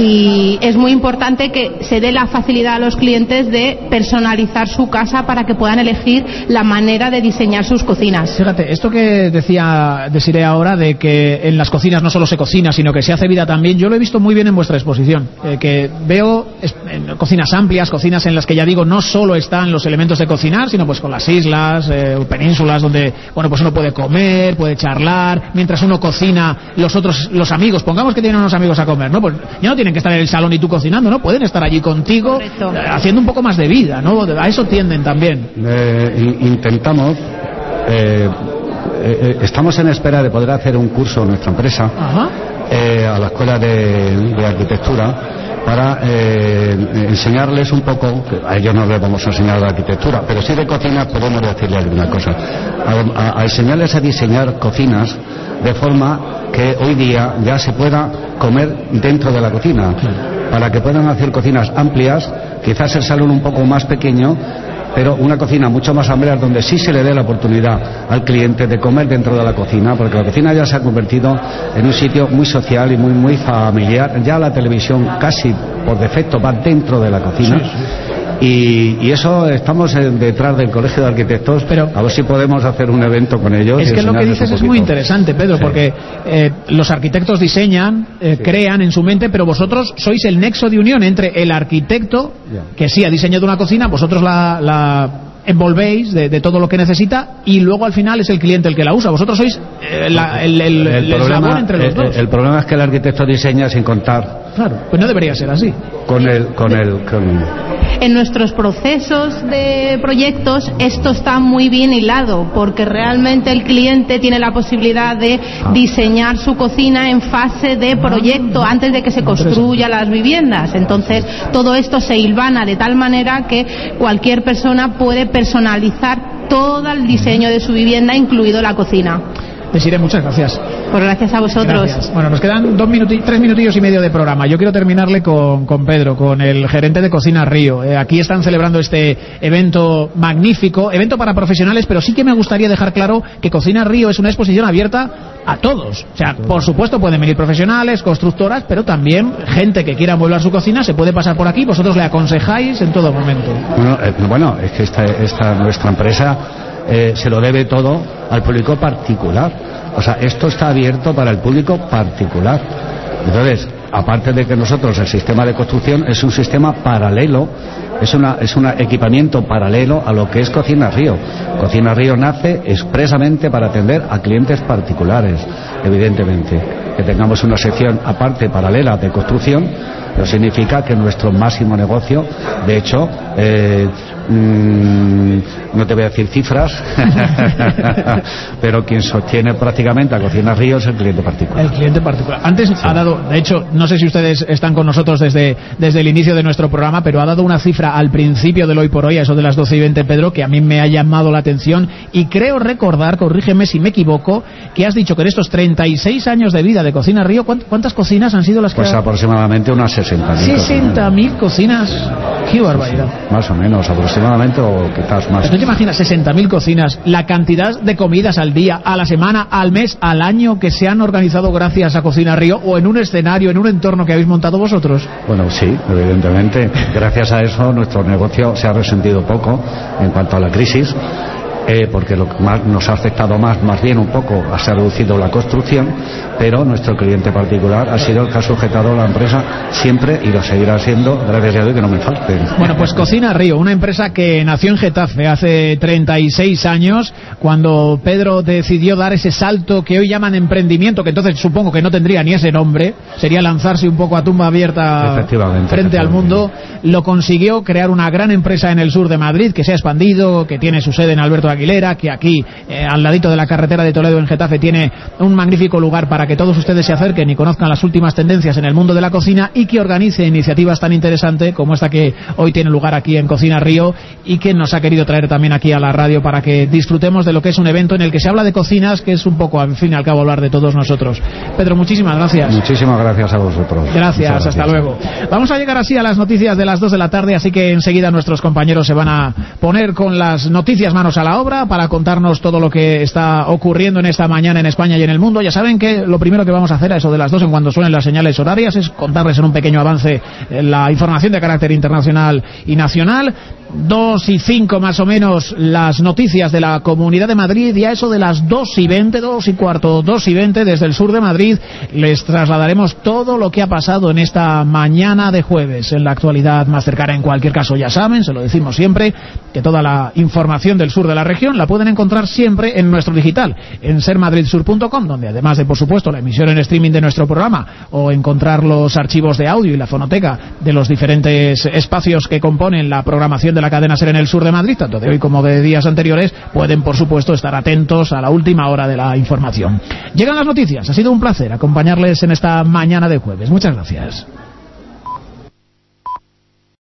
Y es muy importante que se dé la facilidad a los clientes de personalizar su casa para que puedan elegir la manera de diseñar sus cocinas. Fíjate, esto que decía Desiree ahora de que en las cocinas no solo se cocina sino que se hace vida también, yo lo he visto muy bien en vuestra exposición, eh, que veo en cocinas amplias, cocinas en las que ya digo no solo están los elementos de cocinar, sino pues con las islas eh, o penínsulas donde bueno pues uno puede comer, puede charlar, mientras uno cocina, los otros, los amigos, pongamos que tienen unos amigos a comer, ¿no? Pues ya no tienen que estar en el salón y tú cocinando, ¿no? Pueden estar allí contigo, eh, haciendo un poco más de vida, ¿no? A eso tienden también. Eh, intentamos eh, eh, estamos en espera de poder hacer un curso en nuestra empresa eh, a la escuela de, de arquitectura para eh, enseñarles un poco, a ellos no les vamos a enseñar de arquitectura, pero sí de cocina podemos decirles alguna cosa, a, a, a enseñarles a diseñar cocinas de forma que hoy día ya se pueda comer dentro de la cocina, para que puedan hacer cocinas amplias, quizás el salón un poco más pequeño, pero una cocina mucho más amplia donde sí se le dé la oportunidad al cliente de comer dentro de la cocina, porque la cocina ya se ha convertido en un sitio muy social y muy muy familiar. Ya la televisión casi por defecto va dentro de la cocina. Sí, sí. Y, y eso estamos detrás del Colegio de Arquitectos, pero a ver si podemos hacer un evento con ellos. Es que lo que dices es muy interesante, Pedro, sí. porque eh, los arquitectos diseñan, eh, sí. crean en su mente, pero vosotros sois el nexo de unión entre el arquitecto, yeah. que sí ha diseñado una cocina, vosotros la... la envolvéis de, de todo lo que necesita y luego al final es el cliente el que la usa. Vosotros sois eh, la, el, el, el, el problema entre los el, dos. El problema es que el arquitecto diseña sin contar. Claro, pues no debería ser así. Con el, con el, con... En nuestros procesos de proyectos esto está muy bien hilado porque realmente el cliente tiene la posibilidad de ah. diseñar su cocina en fase de proyecto antes de que se construyan las viviendas. Entonces todo esto se hilvana de tal manera que cualquier persona puede personalizar todo el diseño de su vivienda, incluido la cocina. Desiree, muchas gracias. Pues gracias a vosotros. Gracias. Bueno, nos quedan dos minuti tres minutillos y medio de programa. Yo quiero terminarle con, con Pedro, con el gerente de Cocina Río. Eh, aquí están celebrando este evento magnífico, evento para profesionales, pero sí que me gustaría dejar claro que Cocina Río es una exposición abierta a todos. O sea, por supuesto pueden venir profesionales, constructoras, pero también gente que quiera amueblar su cocina se puede pasar por aquí. Vosotros le aconsejáis en todo momento. Bueno, eh, bueno es que esta, esta nuestra empresa eh, se lo debe todo al público particular. O sea, esto está abierto para el público particular. Entonces, aparte de que nosotros el sistema de construcción es un sistema paralelo, es una es un equipamiento paralelo a lo que es Cocina Río. Cocina Río nace expresamente para atender a clientes particulares, evidentemente. Que tengamos una sección aparte paralela de construcción, pero significa que nuestro máximo negocio, de hecho, eh, mmm, no te voy a decir cifras, pero quien sostiene prácticamente a Cocina Río es el cliente particular. El cliente particular. Antes sí. ha dado, de hecho, no sé si ustedes están con nosotros desde, desde el inicio de nuestro programa, pero ha dado una cifra al principio del Hoy por Hoy, a eso de las doce y veinte, Pedro, que a mí me ha llamado la atención y creo recordar, corrígeme si me equivoco, que has dicho que en estos treinta y seis años de vida de Cocina Río, ¿cuántas cocinas han sido las que...? Pues aproximadamente unas sesenta mil. sesenta mil cocinas. ¡Qué barbaridad! Sí, más o menos, aproximadamente, o quizás más. ¿No te imaginas sesenta mil cocinas, la cantidad de comidas al día, a la semana, al mes, al año que se han organizado gracias a Cocina Río o en un escenario, en un entorno que habéis montado vosotros? Bueno, sí, evidentemente. Gracias a eso nuestro negocio se ha resentido poco en cuanto a la crisis. eh, porque lo que más nos ha afectado más, más bien un poco, se ha reducido la construcción, pero nuestro cliente particular ha sido el que ha sujetado la empresa siempre y lo seguirá siendo, gracias a Dios, que no me falte. Bueno, pues Cocina Río, una empresa que nació en Getafe hace treinta y seis años, cuando Pedro decidió dar ese salto que hoy llaman emprendimiento, que entonces supongo que no tendría ni ese nombre, sería lanzarse un poco a tumba abierta efectivamente, frente efectivamente. al mundo. Lo consiguió, crear una gran empresa en el sur de Madrid, que se ha expandido, que tiene su sede en Alberto de Aguilera, que aquí, eh, al ladito de la carretera de Toledo en Getafe, tiene un magnífico lugar para que todos ustedes se acerquen y conozcan las últimas tendencias en el mundo de la cocina, y que organice iniciativas tan interesantes como esta que hoy tiene lugar aquí en Cocina Río, y que nos ha querido traer también aquí a la radio para que disfrutemos de lo que es un evento en el que se habla de cocinas, que es un poco, al fin y al cabo, hablar de todos nosotros. Pedro, muchísimas gracias. Muchísimas gracias a vosotros. Gracias, gracias, hasta luego. Vamos a llegar así a las noticias de las dos de la tarde, así que enseguida nuestros compañeros se van a poner con las noticias manos a la obra para contarnos todo lo que está ocurriendo en esta mañana en España y en el mundo. Ya saben que lo primero que vamos a hacer a eso de las dos, en cuando suenen las señales horarias, es contarles en un pequeño avance la información de carácter internacional y nacional. Dos y cinco más o menos las noticias de la Comunidad de Madrid, y a eso de las dos y veinte, dos y cuarto, dos y veinte desde el sur de Madrid les trasladaremos todo lo que ha pasado en esta mañana de jueves en la actualidad más cercana. En cualquier caso, ya saben, se lo decimos siempre, que toda la información del sur de la región la pueden encontrar siempre en nuestro digital, en ser madrid sur punto com, donde además de, por supuesto, la emisión en streaming de nuestro programa, o encontrar los archivos de audio y la fonoteca de los diferentes espacios que componen la programación de la cadena SER en el sur de Madrid, tanto de hoy como de días anteriores, pueden por supuesto estar atentos a la última hora de la información. Llegan las noticias, ha sido un placer acompañarles en esta mañana de jueves. Muchas gracias.